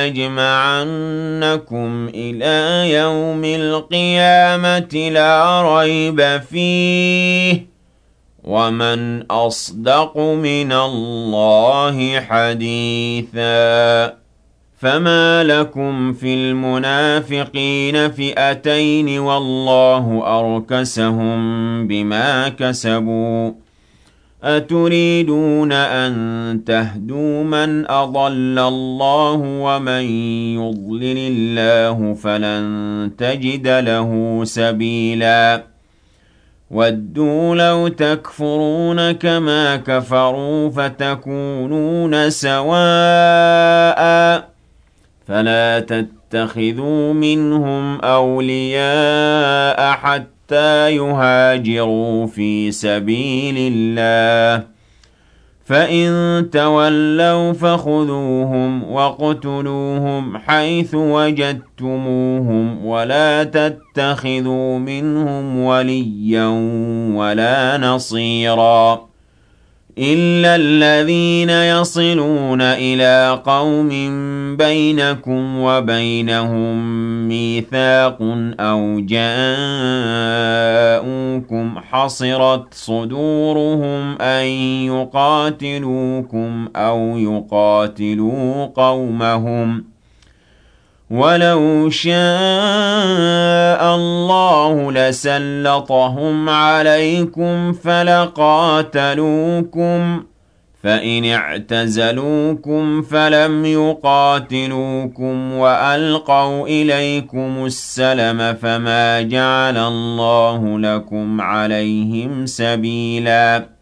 ليجمعنكم إلى يوم القيامة لا ريب فيه ومن أصدق من الله حديثا فما لكم في المنافقين فئتين والله أركسهم بما كسبوا أتريدون أن تهدوا من أضل الله ومن يضلل الله فلن تجد له سبيلا ودوا لو تكفرون كما كفروا فتكونون سواء فلا تتخذوا منهم أولياء حتى حتى يهاجروا في سبيل الله فإن تولوا فخذوهم واقتلوهم حيث وجدتموهم ولا تتخذوا منهم وليا ولا نصيرا إلا الذين يصلون إلى قوم بينكم وبينهم ميثاق أو جاءوكم حصرت صدورهم أن يقاتلوكم أو يقاتلوا قومهم ولو شاء الله لسلطهم عليكم فلقاتلوكم فإن اعتزلوكم فلم يقاتلوكم وألقوا إليكم السلم فما جعل الله لكم عليهم سبيلا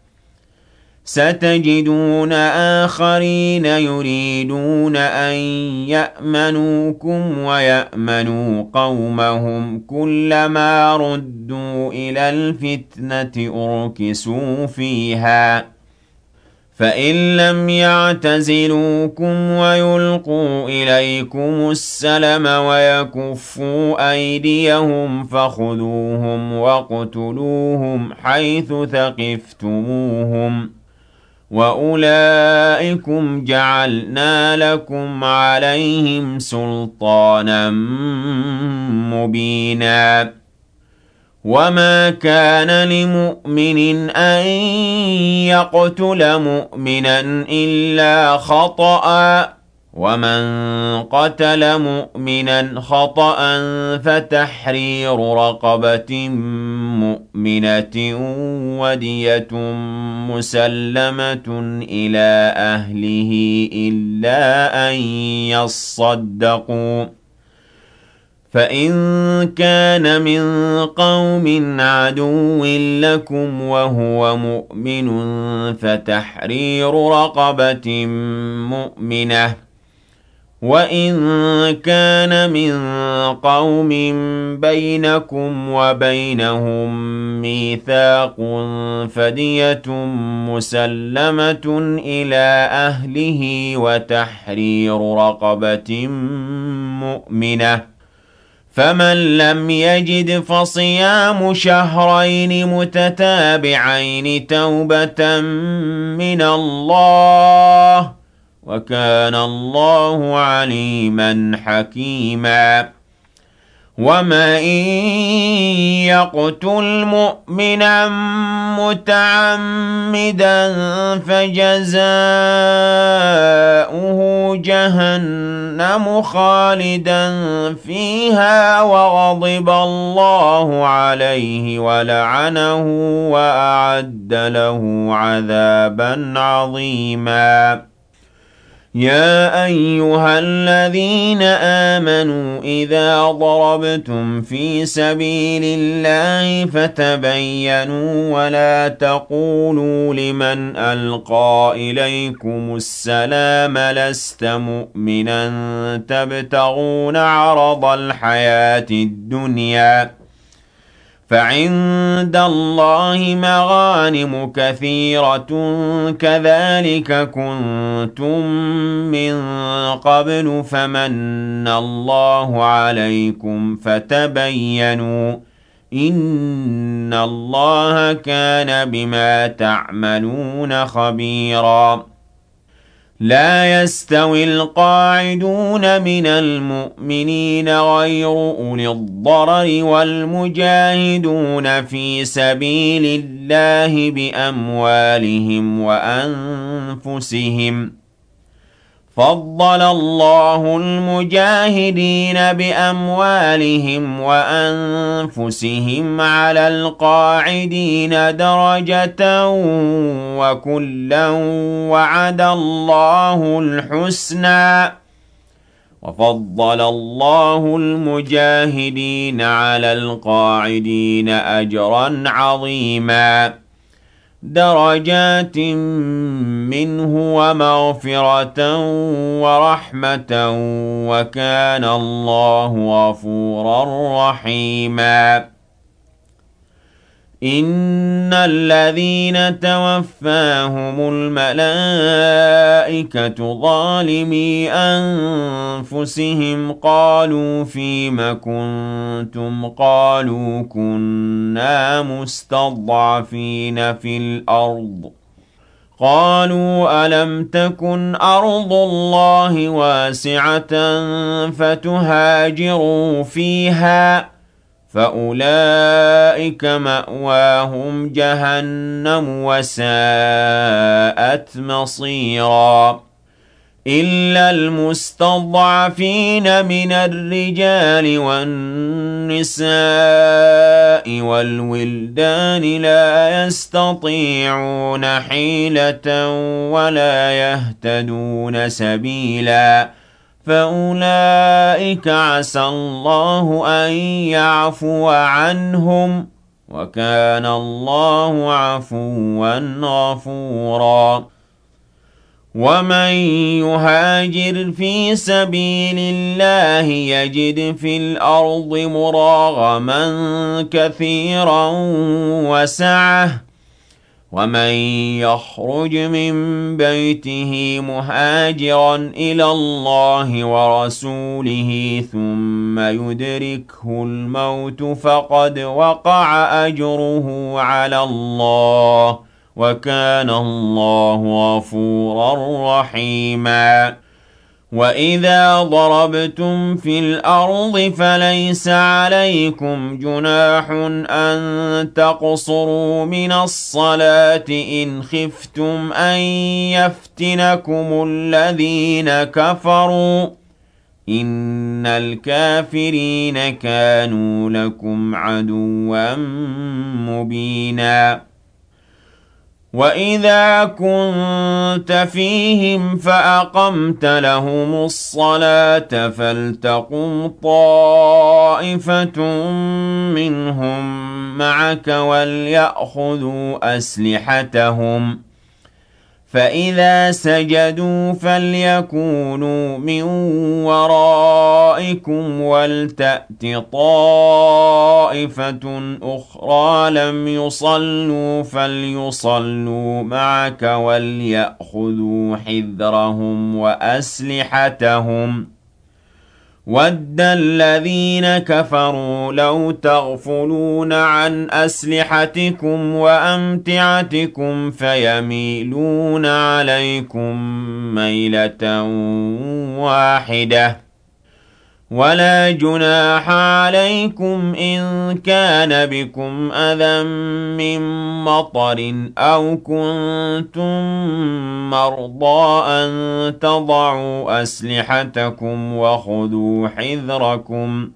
ستجدون آخرين يريدون أن يأمنوكم ويأمنوا قومهم كلما ردوا إلى الفتنة أركسوا فيها فإن لم يعتزلوكم ويلقوا إليكم السلم ويكفوا أيديهم فخذوهم واقتلوهم حيث ثقفتموهم وأولئكم جعلنا لكم عليهم سلطانا مبينا وما كان لمؤمن أن يقتل مؤمنا إلا خطأ ومن قتل مؤمنا خطأ فتحرير رقبة مؤمنة ودية مسلمة إلى أهله إلا أن يصدقوا. فإن كان من قوم عدو لكم وهو مؤمن فتحرير رقبة مؤمنة، وإن كان من قوم بينكم وبينهم ميثاق فدية مسلمة إلى أهله وتحرير رقبة مؤمنة. فمن لم يجد فصيام شهرين متتابعين توبة من الله، وكان الله عليما حكيما. ومن يقتل مؤمنا متعمدا فجزاؤه جهنم خالدا فيها وغضب الله عليه ولعنه وأعد له عذابا عظيما. يا أيها الذين آمنوا إذا ضربتم في سبيل الله فتبينوا ولا تقولوا لمن ألقى إليكم السلام لست مؤمنا تبتغون عرض الحياة الدنيا، فعند الله مغانم كثيرة كذلك كنتم من قبل فمن الله عليكم فتبينوا إن الله كان بما تعملون خبيرا. لا يستوي القاعدون من المؤمنين غير أولي الضرر والمجاهدون في سبيل الله بأموالهم وأنفسهم. فضل الله المجاهدين بأموالهم وأنفسهم على القاعدين درجة وكلا وعد الله الحسنى. وفضل الله المجاهدين على القاعدين أجرا عظيما، درجات منه ومغفرة ورحمة وكان الله غفورا رحيما. إن الذين توفاهم الملائكة ظالمي أنفسهم قالوا فيم كنتم قالوا كنا مستضعفين في الأرض قالوا ألم تكن أرض الله واسعة فتهاجروا فيها فأولئك مأواهم جهنم وساءت مصيرا. إلا المستضعفين من الرجال والنساء والولدان لا يستطيعون حيلة ولا يهتدون سبيلا فأولئك عسى الله أن يعفو عنهم وكان الله عفوا غفورا. ومن يهاجر في سبيل الله يجد في الأرض مراغما كثيرا وسعة ومن يخرج من بيته مهاجرا إلى الله ورسوله ثم يدركه الموت فقد وقع أجره على الله وكان الله غفورا رحيما. وإذا ضربتم في الأرض فليس عليكم جناح أن تقصروا من الصلاة إن خفتم أن يفتنكم الذين كفروا إِنَّ الْكَافِرِينَ كَانُوا لَكُمْ عَدُوًّا مُّبِينًا وَإِذَا كُنتَ فِيهِمْ فَأَقَمْتَ لَهُمُ الصَّلَاةَ فَلْتَقُمْ طَائِفَةٌ مِّنْهُم مَّعَكَ وَلْيَأْخُذُوا أَسْلِحَتَهُمْ ۖ فَإِذَا سَجَدُوا فَلْيَكُونُوا مِن وَرَائِكُمْ وَلْتَأْتِ طَائِفَةٌ أُخْرَىٰ لَمْ يُصَلُّوا فَلْيُصَلُّوا مَعَكَ وَلْيَأْخُذُوا حِذْرَهُمْ وَأَسْلِحَتَهُمْ ۗ وَدَّ الَّذِينَ كَفَرُوا لَوْ تَغْفُلُونَ عَنْ أَسْلِحَتِكُمْ وَأَمْتِعَتِكُمْ فَيَمِيلُونَ عَلَيْكُم مَّيْلَةً وَاحِدَةً ۚ وَلَا جُنَاحَ عَلَيْكُمْ إِن كَانَ بِكُمْ أَذًى مِّن مَّطَرٍ أَوْ كُنتُم مَّرْضَىٰ أَن تَضَعُوا أَسْلِحَتَكُمْ وَخُذُوا حِذْرَكُمْ ۗ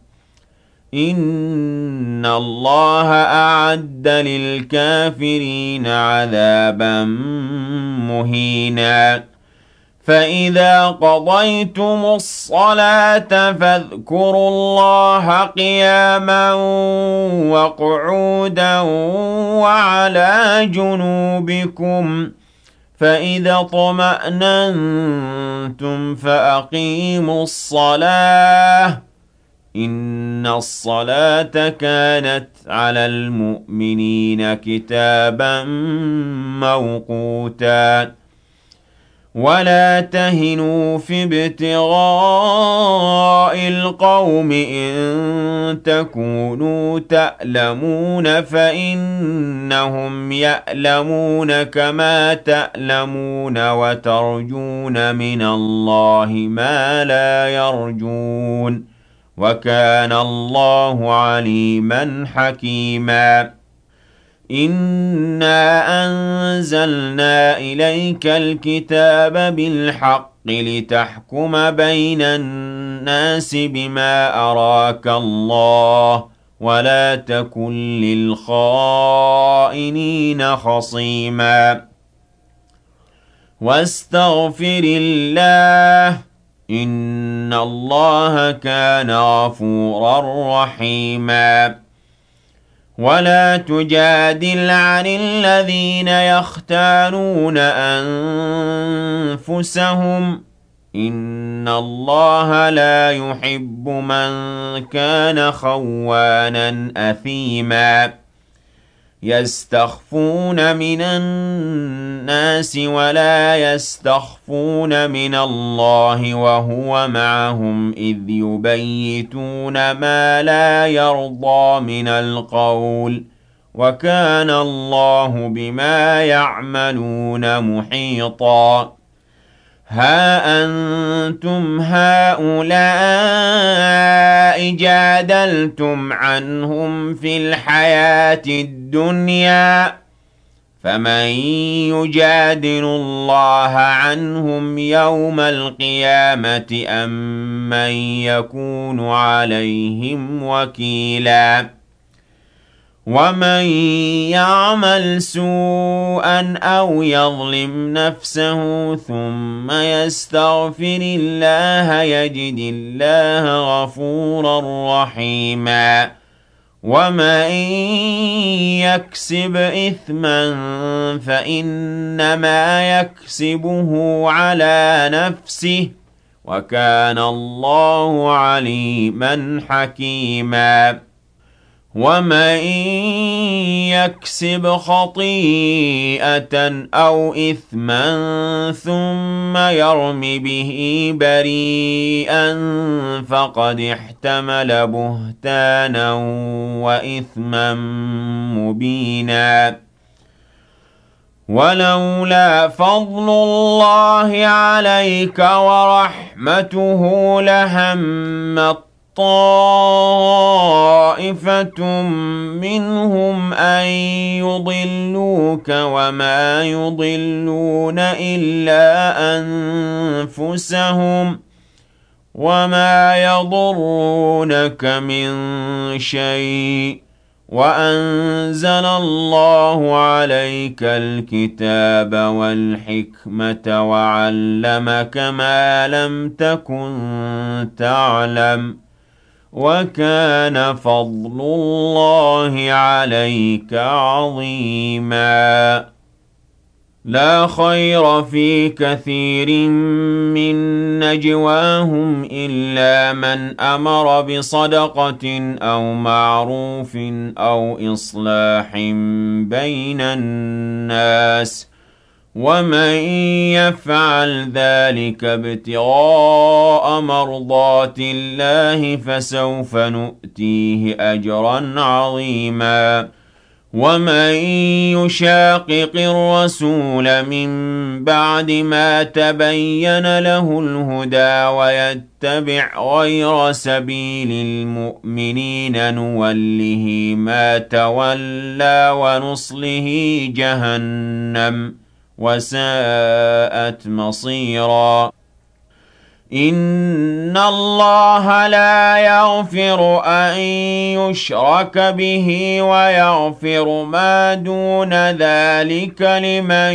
إِنَّ اللَّهَ أَعَدَّ لِلْكَافِرِينَ عَذَابًا مُّهِينًا فَإِذَا قَضَيْتُمُ الصَّلَاةَ فاذْكُرُوا اللَّهَ قِيَامًا وَقُعُودًا وَعَلَىٰ جُنُوبِكُمْ ۚ فَإِذَا اطْمَأْنَنتُمْ فَأَقِيمُوا الصَّلَاةَ ۚ إِنَّ الصَّلَاةَ كَانَتْ عَلَى الْمُؤْمِنِينَ كِتَابًا مَّوْقُوتًا وَلَا تَهِنُوا فِي ابْتِغَاءِ الْقَوْمِ إِن تَكُونُوا تَأْلَمُونَ فَإِنَّهُمْ يَأْلَمُونَ كَمَا تَأْلَمُونَ وَتَرْجُونَ مِنَ اللَّهِ مَا لَا يَرْجُونَ ۗ وَكَانَ اللَّهُ عَلِيمًا حَكِيمًا إِنَّا أَنزَلْنَا إِلَيْكَ الْكِتَابَ بِالْحَقِّ لِتَحْكُمَ بَيْنَ النَّاسِ بِمَا أَرَاكَ اللَّهُ ۚ وَلَا تَكُن لِّلْخَائِنِينَ خَصِيمًا وَاسْتَغْفِرِ اللَّهَ ۖ إِنَّ اللَّهَ كَانَ غَفُورًا رَّحِيمًا وَلَا تُجَادِلْ عَنِ الَّذِينَ يَخْتَانُونَ أَنفُسَهُمْ ۚ إِنَّ اللَّهَ لَا يُحِبُّ مَن كَانَ خَوَّانًا أَثِيمًا يَسْتَخْفُونَ مِنَ النَّاسِ وَلَا يَسْتَخْفُونَ مِنَ اللَّهِ وَهُوَ مَعَهُمْ إِذْ يُبَيِّتُونَ مَا لَا يَرْضَىٰ مِنَ الْقَوْلِ ۚ وَكَانَ اللَّهُ بِمَا يَعْمَلُونَ مُحِيطًا هَا أَنتُمْ هَٰؤُلَاءِ جَادَلْتُمْ عَنْهُمْ فِي الْحَيَاةِ الدُّنْيَا، فَمَن يُجَادِلُ اللَّهَ عَنْهُمْ يَوْمَ الْقِيَامَةِ أَم مَّن يَكُونُ عَلَيْهِمْ وَكِيلًا وَمَن يَعْمَلْ سُوءًا أَوْ يَظْلِمْ نَفْسَهُ ثُمَّ يَسْتَغْفِرِ اللَّهَ يَجِدِ اللَّهَ غَفُورًا رَّحِيمًا وَمَن يَكْسِبْ إِثْمًا فَإِنَّمَا يَكْسِبُهُ عَلَىٰ نَفْسِهِ ۚ وَكَانَ اللَّهُ عَلِيمًا حَكِيمًا وَمَن يَكْسِبْ خَطِيئَةً أَوْ إِثْمًا ثُمَّ يَرْمِ بِهِ بَرِيئًا فَقَدِ احْتَمَلَ بُهْتَانًا وَإِثْمًا مُّبِينًا وَلَوْلَا فَضْلُ اللَّهِ عَلَيْكَ وَرَحْمَتُهُ لَهَمَّت طَّائِفَةٌ مِّنْهُمْ أَن يُضِلُّوكَ وَمَا يُضِلُّونَ إِلَّا أَنفُسَهُمْ ۖ وما يضرونك من شيء وأنزل الله عليك الكتاب والحكمة وعلمك ما لم تكن تعلم وكان فضل الله عليك عظيما لا خير في كثير من نجواهم إلا من أمر بصدقة أو معروف أو إصلاح بين الناس ومن يفعل ذلك ابتغاء مرضات الله فسوف نؤتيه أجرا عظيما ومن يشاقق الرسول من بعد ما تبين له الهدى ويتبع غير سبيل المؤمنين نوله ما تولى ونصله جهنم وساءت مصيرا إن الله لا يغفر أن يشرك به ويغفر ما دون ذلك لمن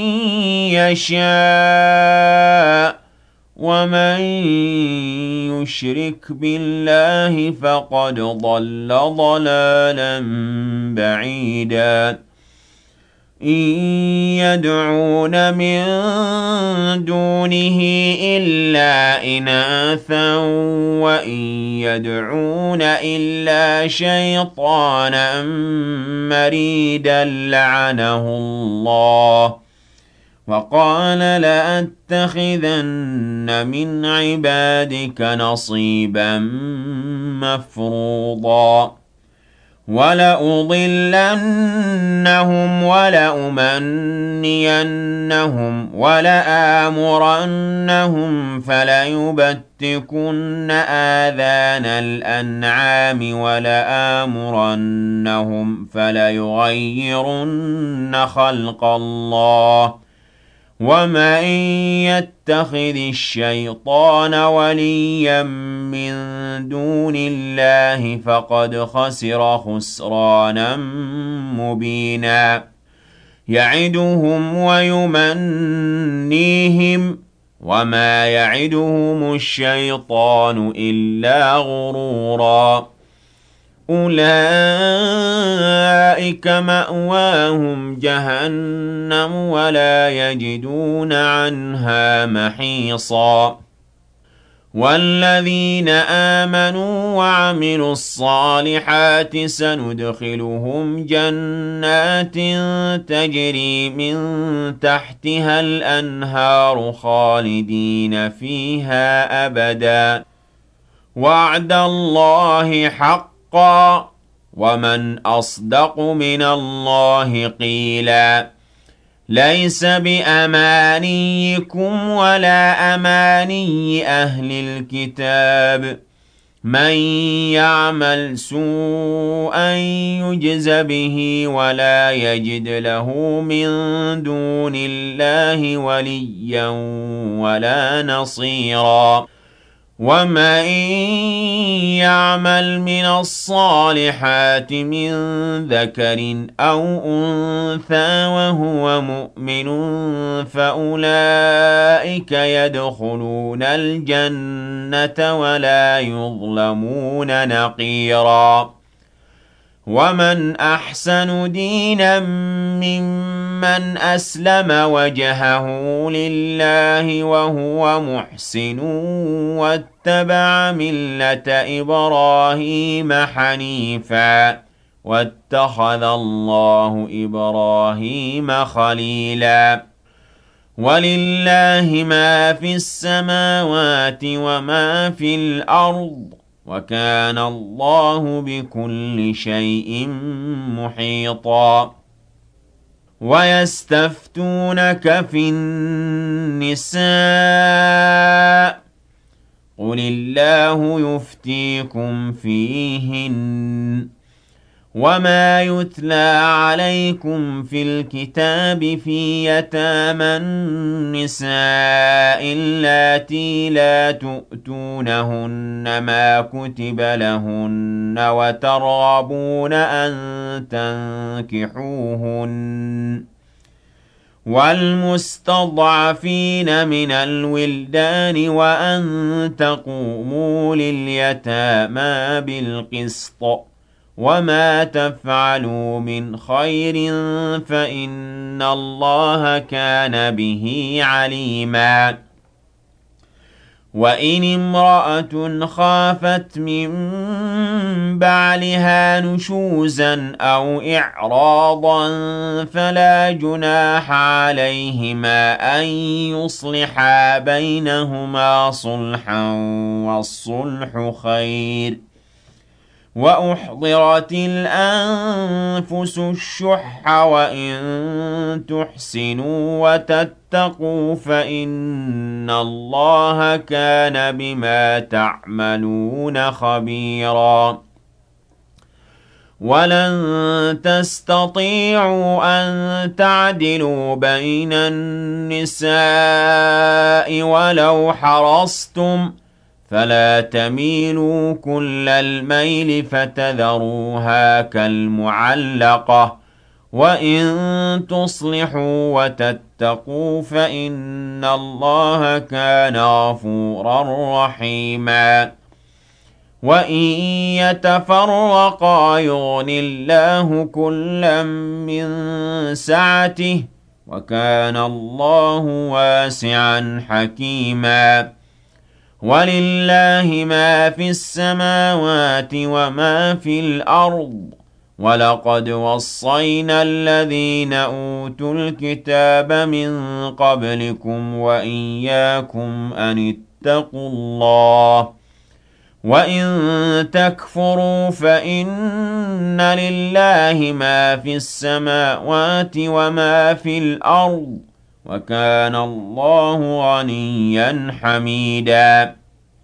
يشاء ومن يشرك بالله فقد ضل ضلالا بعيدا إن يدعون من دونه إلا إناثا وإن يدعون إلا شيطانا مريدا لعنه الله وقال لأتخذن من عبادك نصيبا مفروضا ولأضلنهم ولأمنينهم ولآمرنهم فليبتكن آذان الأنعام ولآمرنهم فليغيرن خلق الله ومن يتخذ الشيطان وليا من دون الله فقد خسر خسرانا مبينا يعدهم ويمنيهم وما يعدهم الشيطان إلا غرورا أولئك مأواهم جهنم ولا يجدون عنها محيصا والذين آمنوا وعملوا الصالحات سندخلهم جنات تجري من تحتها الأنهار خالدين فيها أبدا وعد الله حق ومن أصدق من الله قيلا ليس بأمانيكم ولا أماني أهل الكتاب من يعمل سوءا يجز به ولا يجد له من دون الله وليا ولا نصيرا ومن يعمل من الصالحات من ذكر أو أنثى وهو مؤمن فأولئك يدخلون الجنة ولا يظلمون نقيرا ومن أحسن دينا ممن أسلم وجهه لله وهو محسن واتبع ملة إبراهيم حنيفا واتخذ الله إبراهيم خليلا ولله ما في السماوات وما في الأرض وكان الله بكل شيء محيطا ويستفتونك في النساء قل الله يفتيكم فيهن وما يتلى عليكم في الكتاب في يتامى النساء اللاتي لا تؤتونهن ما كتب لهن وترغبون أن تنكحوهن والمستضعفين من الولدان وأن تقوموا لليتامى بالقسط وما تفعلوا من خير فإن الله كان به عليما وإن امرأة خافت من بعلها نشوزا أو إعراضا فلا جناح عليهما أن يصلحا بينهما صلحا والصلح خير وأحضرت الأنفس الشح وإن تحسنوا وتتقوا فإن الله كان بما تعملون خبيرا ولن تستطيعوا أن تعدلوا بين النساء ولو حرصتم فلا تميلوا كل الميل فتذروها كالمعلقة وإن تصلحوا وتتقوا فإن الله كان غفورا رحيما وإن يتفرقا يغن الله كلا من سعته وكان الله واسعا حكيما ولله ما في السماوات وما في الأرض ولقد وصينا الذين أوتوا الكتاب من قبلكم وإياكم أن اتقوا الله وإن تكفروا فإن لله ما في السماوات وما في الأرض وكان الله غنيا حميدا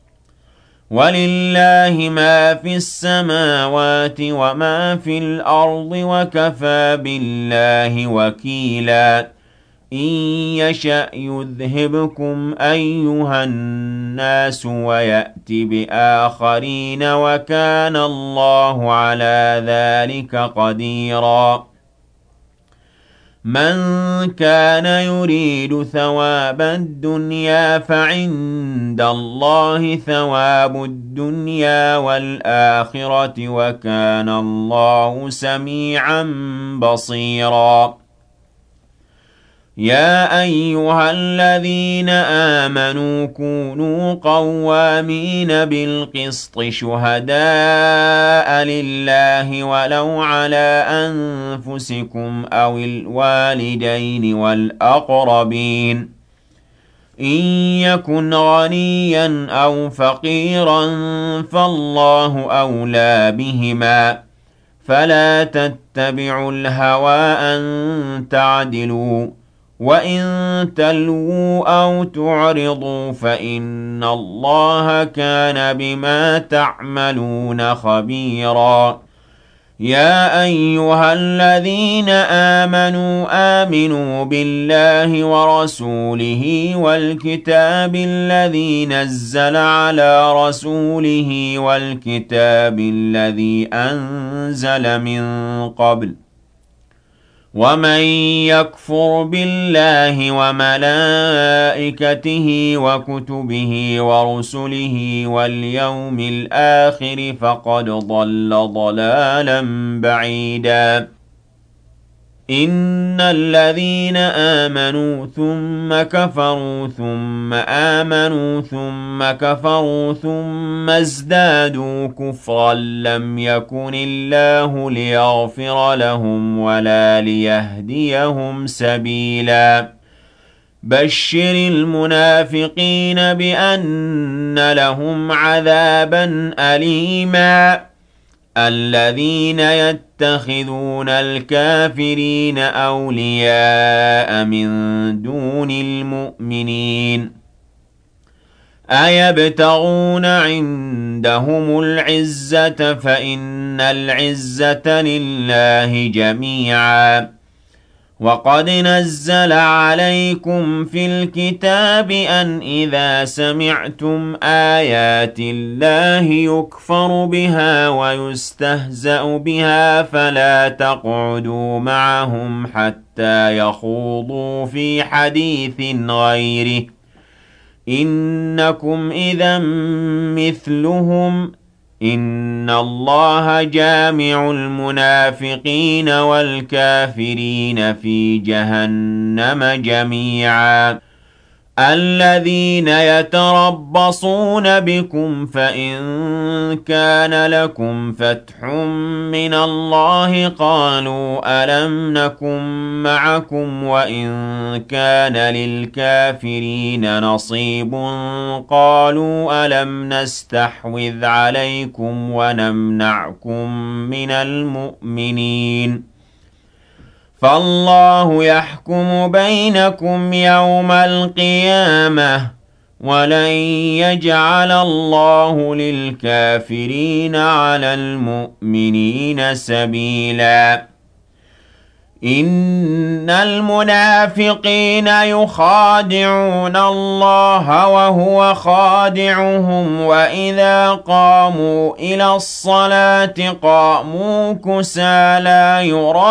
ولله ما في السماوات وما في الأرض وكفى بالله وكيلا إن يشأ يذهبكم أيها الناس ويأت بآخرين وكان الله على ذلك قديرا من كان يريد ثواب الدنيا فعند الله ثواب الدنيا والآخرة وكان الله سميعا بصيرا يا أيها الذين آمنوا كونوا قوامين بالقسط شهداء لله ولو على أنفسكم أو الوالدين والأقربين إن يكن غنيا أو فقيرا فالله أولى بهما فلا تتبعوا الهوى أن تعدلوا وَإِن تَلْوُوا أَوْ تُعْرِضُوا فَإِنَّ اللَّهَ كَانَ بِمَا تَعْمَلُونَ خَبِيرًا يَا أَيُّهَا الَّذِينَ آمَنُوا آمِنُوا بِاللَّهِ وَرَسُولِهِ وَالْكِتَابِ الَّذِي نَزَّلَ عَلَى رَسُولِهِ وَالْكِتَابِ الَّذِي أَنزَلَ مِن قَبْلُ وَمَن يَكْفُرْ بِاللَّهِ وَمَلَائِكَتِهِ وَكُتُبِهِ وَرُسُلِهِ وَالْيَوْمِ الْآخِرِ فَقَدْ ضَلَّ ضَلَالًا بَعِيدًا إِنَّ الَّذِينَ آمَنُوا ثُمَّ كَفَرُوا ثُمَّ آمَنُوا ثُمَّ كَفَرُوا ثُمَّ ازْدَادُوا كُفْرًا لَّمْ يَكُنِ اللَّهُ لِيَغْفِرَ لَهُمْ وَلَا لِيَهْدِيَهُمْ سَبِيلًا بَشِّرِ الْمُنَافِقِينَ بِأَنَّ لَهُمْ عَذَابًا أَلِيمًا الَّذِينَ يَتَّخِذُونَ الْكَافِرِينَ أَوْلِيَاءَ مِن دُونِ الْمُؤْمِنِينَ أَيَبْتَغُونَ عِندَهُمُ الْعِزَّةَ فَإِنَّ الْعِزَّةَ لِلَّهِ جَمِيعًا. وَقَدْ نَزَّلَ عَلَيْكُمْ فِي الْكِتَابِ أَنْ إِذَا سَمِعْتُمْ آيَاتِ اللَّهِ يُكْفَرُ بِهَا وَيُسْتَهْزَأُ بِهَا فَلَا تَقْعُدُوا مَعَهُمْ حَتَّى يَخُوضُوا فِي حَدِيثٍ غَيْرِهِ ۚ إِنَّكُمْ إِذًا مِّثْلُهُمْ ۗ إِنَّ اللَّهَ جَامِعُ الْمُنَافِقِينَ وَالْكَافِرِينَ فِي جَهَنَّمَ جَمِيعًا. الَّذِينَ يَتَرَبَّصُونَ بِكُمْ فَإِن كَانَ لَكُمْ فَتْحٌ مِّنَ اللَّهِ قَالُوا أَلَمْ نَكُن مَّعَكُمْ وَإِن كَانَ لِلْكَافِرِينَ نَصِيبٌ قَالُوا أَلَمْ نَسْتَحْوِذْ عَلَيْكُمْ وَنَمْنَعْكُم مِّنَ الْمُؤْمِنِينَ فَاللَّهُ يَحْكُمُ بَيْنَكُمْ يَوْمَ الْقِيَامَةِ وَلَن يَجْعَلَ اللَّهُ لِلْكَافِرِينَ عَلَى الْمُؤْمِنِينَ سَبِيلًا. إِنَّ الْمُنَافِقِينَ يُخَادِعُونَ اللَّهَ وَهُوَ خَادِعُهُمْ وَإِذَا قَامُوا إِلَى الصَّلَاةِ قَامُوا كُسَالَىٰ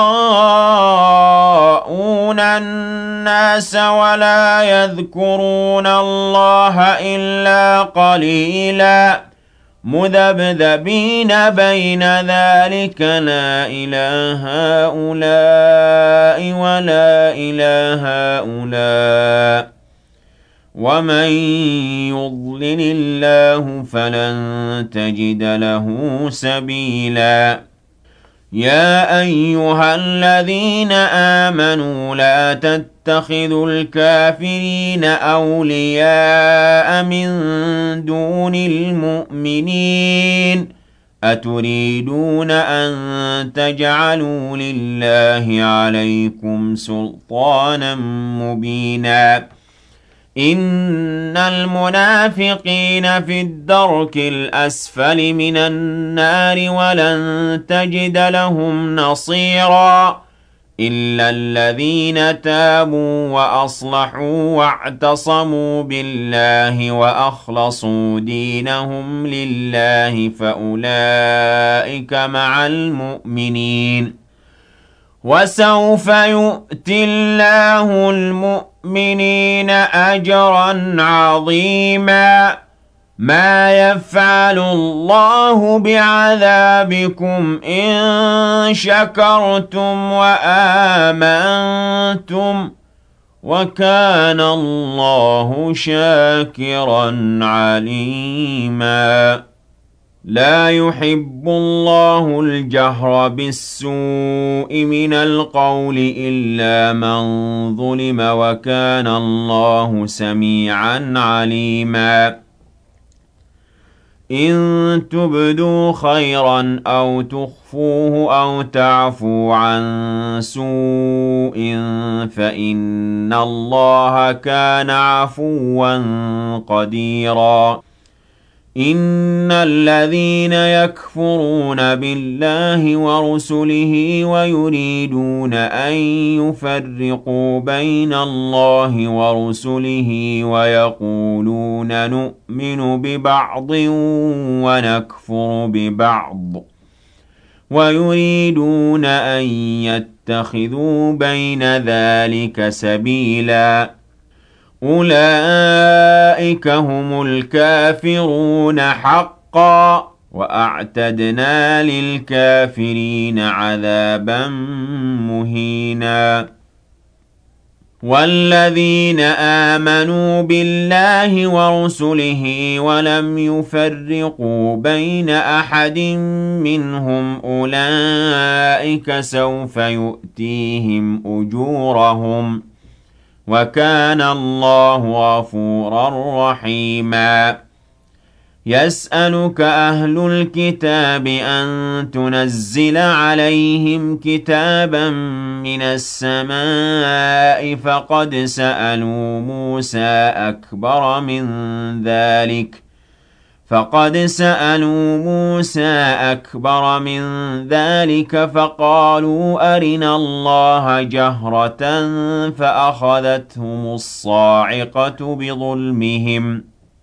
يُرَاءُونَ النَّاسَ وَلَا يَذْكُرُونَ اللَّهَ إِلَّا قَلِيلًا مُذَبْذَبِينَ بَيْنَ ذَٰلِكَ لَا إِلَىٰ هَٰؤُلَاءِ وَلَا إِلَىٰ هَٰؤُلَاءِ ۚ وَمَن يُضْلِلِ اللَّهُ فَلَن تَجِدَ لَهُ سَبِيلًا. يَا أَيُّهَا الَّذِينَ آمَنُوا لَا تَتَّخِذُوا الْكَافِرِينَ أَوْلِيَاءَ مِن دُونِ الْمُؤْمِنِينَ ۚ أَتُرِيدُونَ أَن تَجْعَلُوا لِلَّهِ عَلَيْكُمْ سُلْطَانًا مُّبِينًا. إِنَّ الْمُنَافِقِينَ فِي الدَّرْكِ الْأَسْفَلِ مِنَ النَّارِ وَلَن تَجِدَ لَهُمْ نَصِيرًا إِلَّا الَّذِينَ تَابُوا وَأَصْلَحُوا وَاعْتَصَمُوا بِاللَّهِ وَأَخْلَصُوا دِينَهُمْ لِلَّهِ فَأُولَٰئِكَ مَعَ الْمُؤْمِنِينَ ۖ وَسَوْفَ يُؤْتِ اللَّهُ الْمُؤْمِنِينَ أَجْرًا عَظِيمًا. مَا يَفْعَلُ اللَّهُ بِعَذَابِكُمْ إِن شَكَرْتُمْ وَآمَنتُمْ ۚ وَكَانَ اللَّهُ شَاكِرًا عَلِيمًا. لَا يُحِبُّ اللَّهُ الْجَهْرَ بِالسُّوءِ مِنَ الْقَوْلِ إِلَّا مَن ظُلِمَ ۚ وَكَانَ اللَّهُ سَمِيعًا عَلِيمًا. إِن تُبْدُوا خَيْرًا أَوْ تُخْفُوهُ أَوْ تَعْفُوا عَن سُوءٍ فَإِنَّ اللَّهَ كَانَ عَفُوًّا قَدِيرًا. إِنَّ الَّذِينَ يَكْفُرُونَ بِاللَّهِ وَرُسُلِهِ وَيُرِيدُونَ أَن يُفَرِّقُوا بَيْنَ اللَّهِ وَرُسُلِهِ وَيَقُولُونَ نُؤْمِنُ بِبَعْضٍ وَنَكْفُرُ بِبَعْضٍ وَيُرِيدُونَ أَن يَتَّخِذُوا بَيْنَ ذَٰلِكَ سَبِيلًا. أُولَٰئِكَ هُمُ الْكَافِرُونَ حَقًّا ۚ وَأَعْتَدْنَا لِلْكَافِرِينَ عَذَابًا مُّهِينًا. وَالَّذِينَ آمَنُوا بِاللَّهِ وَرُسُلِهِ وَلَمْ يُفَرِّقُوا بَيْنَ أَحَدٍ مِّنْهُمْ أُولَٰئِكَ سَوْفَ يُؤْتِيهِمْ أُجُورَهُمْ ۗ وَكَانَ اللَّهُ غَفُورًا رَّحِيمًا. يسألك أهل الكتاب أن تنزل عليهم كتابا من السماء فقد سألوا موسى أكبر من ذلك فقد سألوا موسى أكبر من ذلك فقالوا أرنا الله جهرة فأخذتهم الصاعقة بظلمهم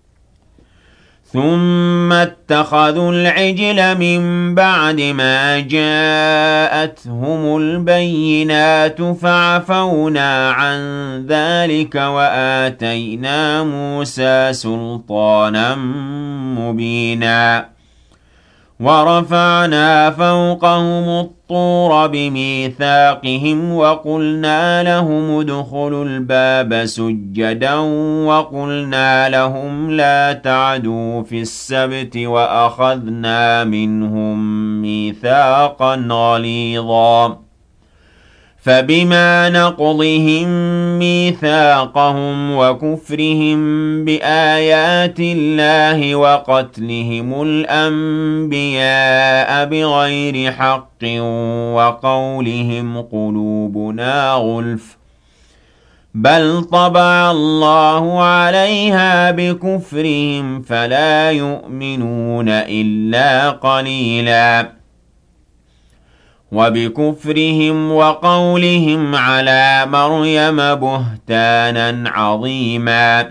ثم اتخذوا العجل من بعد ما جاءتهم البينات فعفونا عن ذلك وآتينا موسى سلطانا مبينا ورفعنا فوقهم الطور بميثاقهم وقلنا لهم ادخلوا الباب سجدا وقلنا لهم لا تعدوا في السبت وأخذنا منهم ميثاقا غليظا فبما نقضهم ميثاقهم وكفرهم بآيات الله وقتلهم الأنبياء بغير حق وقولهم قلوبنا غلف بل طبع الله عليها بكفرهم فلا يؤمنون إلا قليلاً وبكفرهم وقولهم على مريم بهتانا عظيما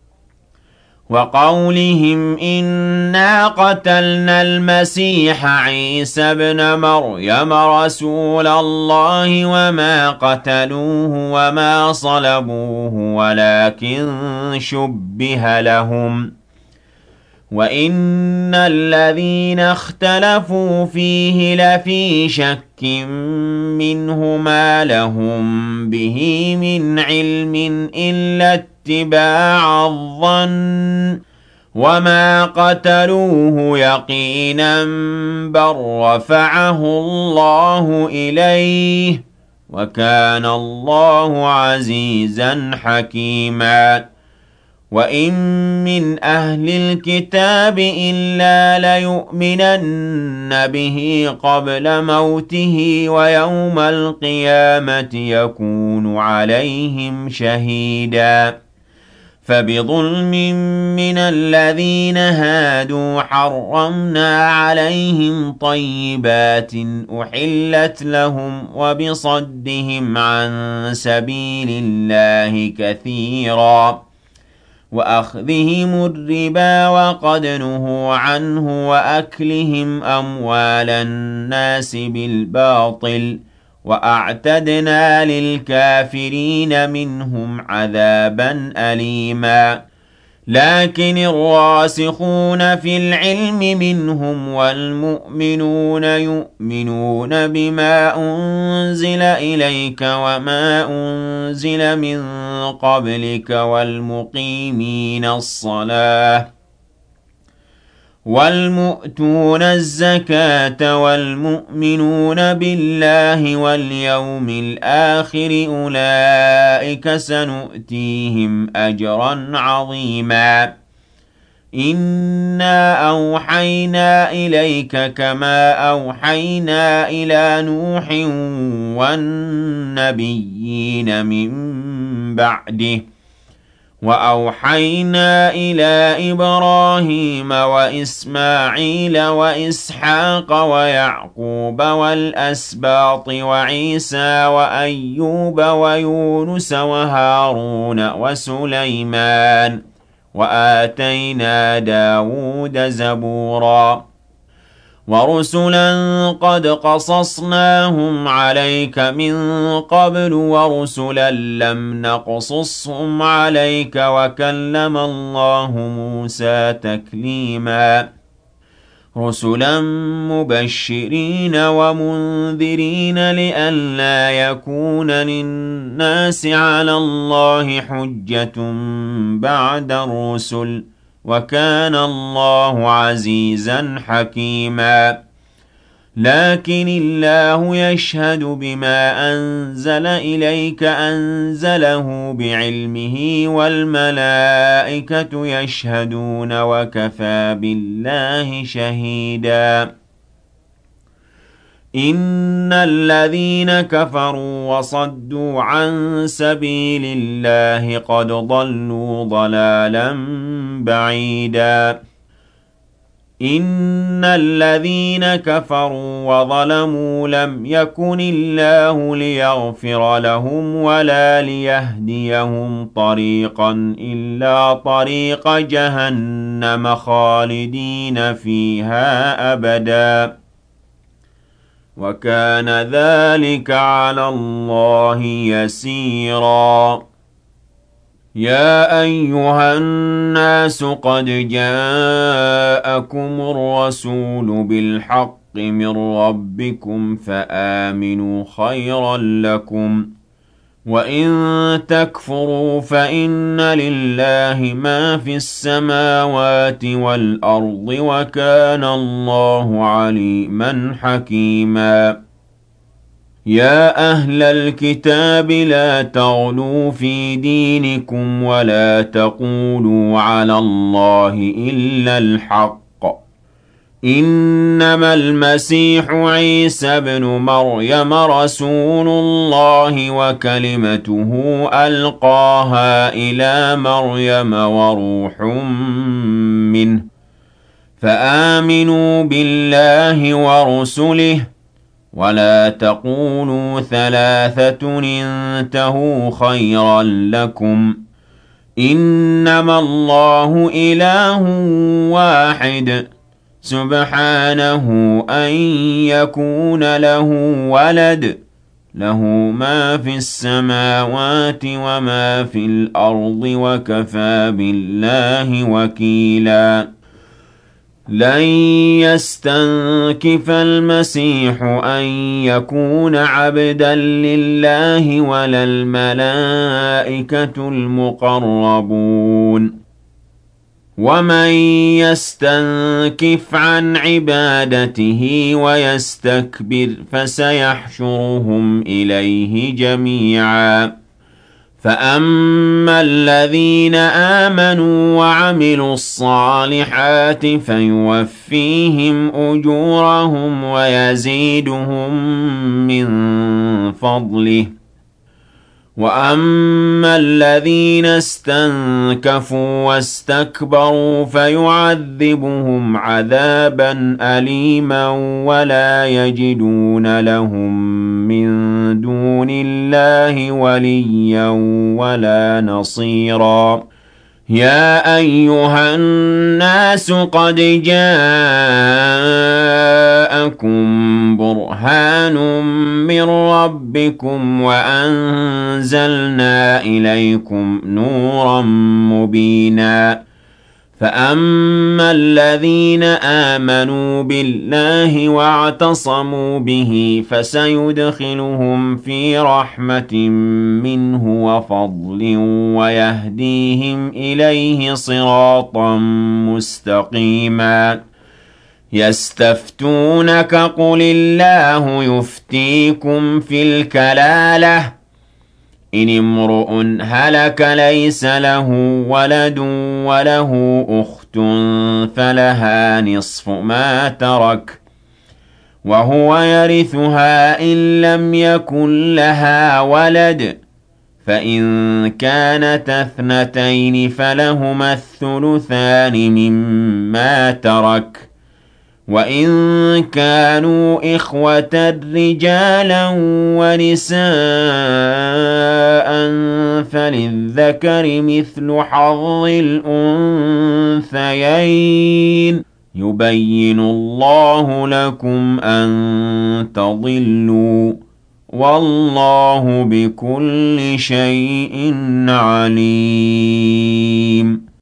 وقولهم إنا قتلنا المسيح عيسى ابن مريم رسول الله وما قتلوه وما صلبوه ولكن شبه لهم وَإِنَّ الَّذِينَ اخْتَلَفُوا فِيهِ لَفِي شَكٍّ مِّنْهُ مَا لَهُم بِهِ مِنْ عِلْمٍ إِلَّا اتِّبَاعَ الظَّنِّ وَمَا قَتَلُوهُ يَقِينًا بَل رَّفَعَهُ اللَّهُ إِلَيْهِ وَكَانَ اللَّهُ عَزِيزًا حَكِيمًا وَإِن مِّنْ أَهْلِ الْكِتَابِ إِلَّا لَيُؤْمِنَنَّ بِهِ قَبْلَ مَوْتِهِ وَيَوْمَ الْقِيَامَةِ يَكُونُ عَلَيْهِمْ شَهِيدًا فَبِظُلْمٍ مِّنَ الَّذِينَ هَادُوا حَرَّمْنَا عَلَيْهِمْ طَيِّبَاتٍ أُحِلَّتْ لَهُمْ وَبِصَدِّهِمْ عَن سَبِيلِ اللَّهِ كَثِيرًا وَأَخْذِهِمُ الرِّبَا وَقَدْ نُهُوا عَنْهُ وَأَكْلِهِمْ أَمْوَالَ النَّاسِ بِالْبَاطِلِ وَأَعْتَدْنَا لِلْكَافِرِينَ مِنْهُمْ عَذَابًا أَلِيمًا لكن الراسخون في العلم منهم والمؤمنون يؤمنون بما أنزل إليك وما أنزل من قبلك والمقيمين الصلاة والمؤتون الزكاة والمؤمنون بالله واليوم الآخر أولئك سنؤتيهم أجرا عظيما إنا أوحينا إليك كما أوحينا إلى نوح والنبيين من بعده وأوحينا إلى إبراهيم وإسماعيل وإسحاق ويعقوب والأسباط وعيسى وأيوب ويونس وهارون وسليمان وآتينا داود زبورا ورسلا قد قصصناهم عليك من قبل ورسلا لم نقصصهم عليك وكلم الله موسى تكليما رسلا مبشرين ومنذرين لئلا يكون للناس على الله حجة بعد الرسل وكان الله عزيزا حكيما لكن الله يشهد بما أنزل إليك أنزله بعلمه والملائكة يشهدون وكفى بالله شهيدا إن الذين كفروا وصدوا عن سبيل الله قد ضلوا ضلالا بعيدا إن الذين كفروا وظلموا لم يكن الله ليغفر لهم ولا ليهديهم طريقا إلا طريق جهنم خالدين فيها أبدا وكان ذلك على الله يسيرا يا أيها الناس قد جاءكم الرسول بالحق من ربكم فآمنوا خيرا لكم وإن تكفروا فإن لله ما في السماوات والأرض وكان الله عليما حكيما يا أهل الكتاب لا تغلوا في دينكم ولا تقولوا على الله إلا الحق إنما المسيح عيسى ابن مريم رسول الله وكلمته ألقاها إلى مريم وروح منه فآمنوا بالله ورسله ولا تقولوا ثلاثة انتهوا خيرا لكم إنما الله إله واحد سبحانه أن يكون له ولد له ما في السماوات وما في الأرض وكفى بالله وكيلا لن يستنكف المسيح أن يكون عبدا لله ولا الملائكة المقربون ومن يستنكف عن عبادته ويستكبر فسيحشرهم إليه جميعا فأما الذين آمنوا وعملوا الصالحات فيوفيهم أجورهم ويزيدهم من فضله وأما الذين استنكفوا واستكبروا فيعذبهم عذابا أليما ولا يجدون لهم من دون الله وليا ولا نصيرا يا أيها الناس قد جاءكم برهان من ربكم وأنزلنا إليكم نورا مبينا فأما الذين آمنوا بالله واعتصموا به فسيدخلهم في رحمة منه وفضل ويهديهم إليه صراطا مستقيما يستفتونك قل الله يفتيكم في الكلالة إن امرؤ هلك ليس له ولد وله أخت فلها نصف ما ترك وهو يرثها إن لم يكن لها ولد فإن كانت اثنتين فلهما الثلثان مما ترك وإن كانوا إخوة رجالا ونساء فللذكر مثل حظ الأنثيين يبين الله لكم أن تضلوا والله بكل شيء عليم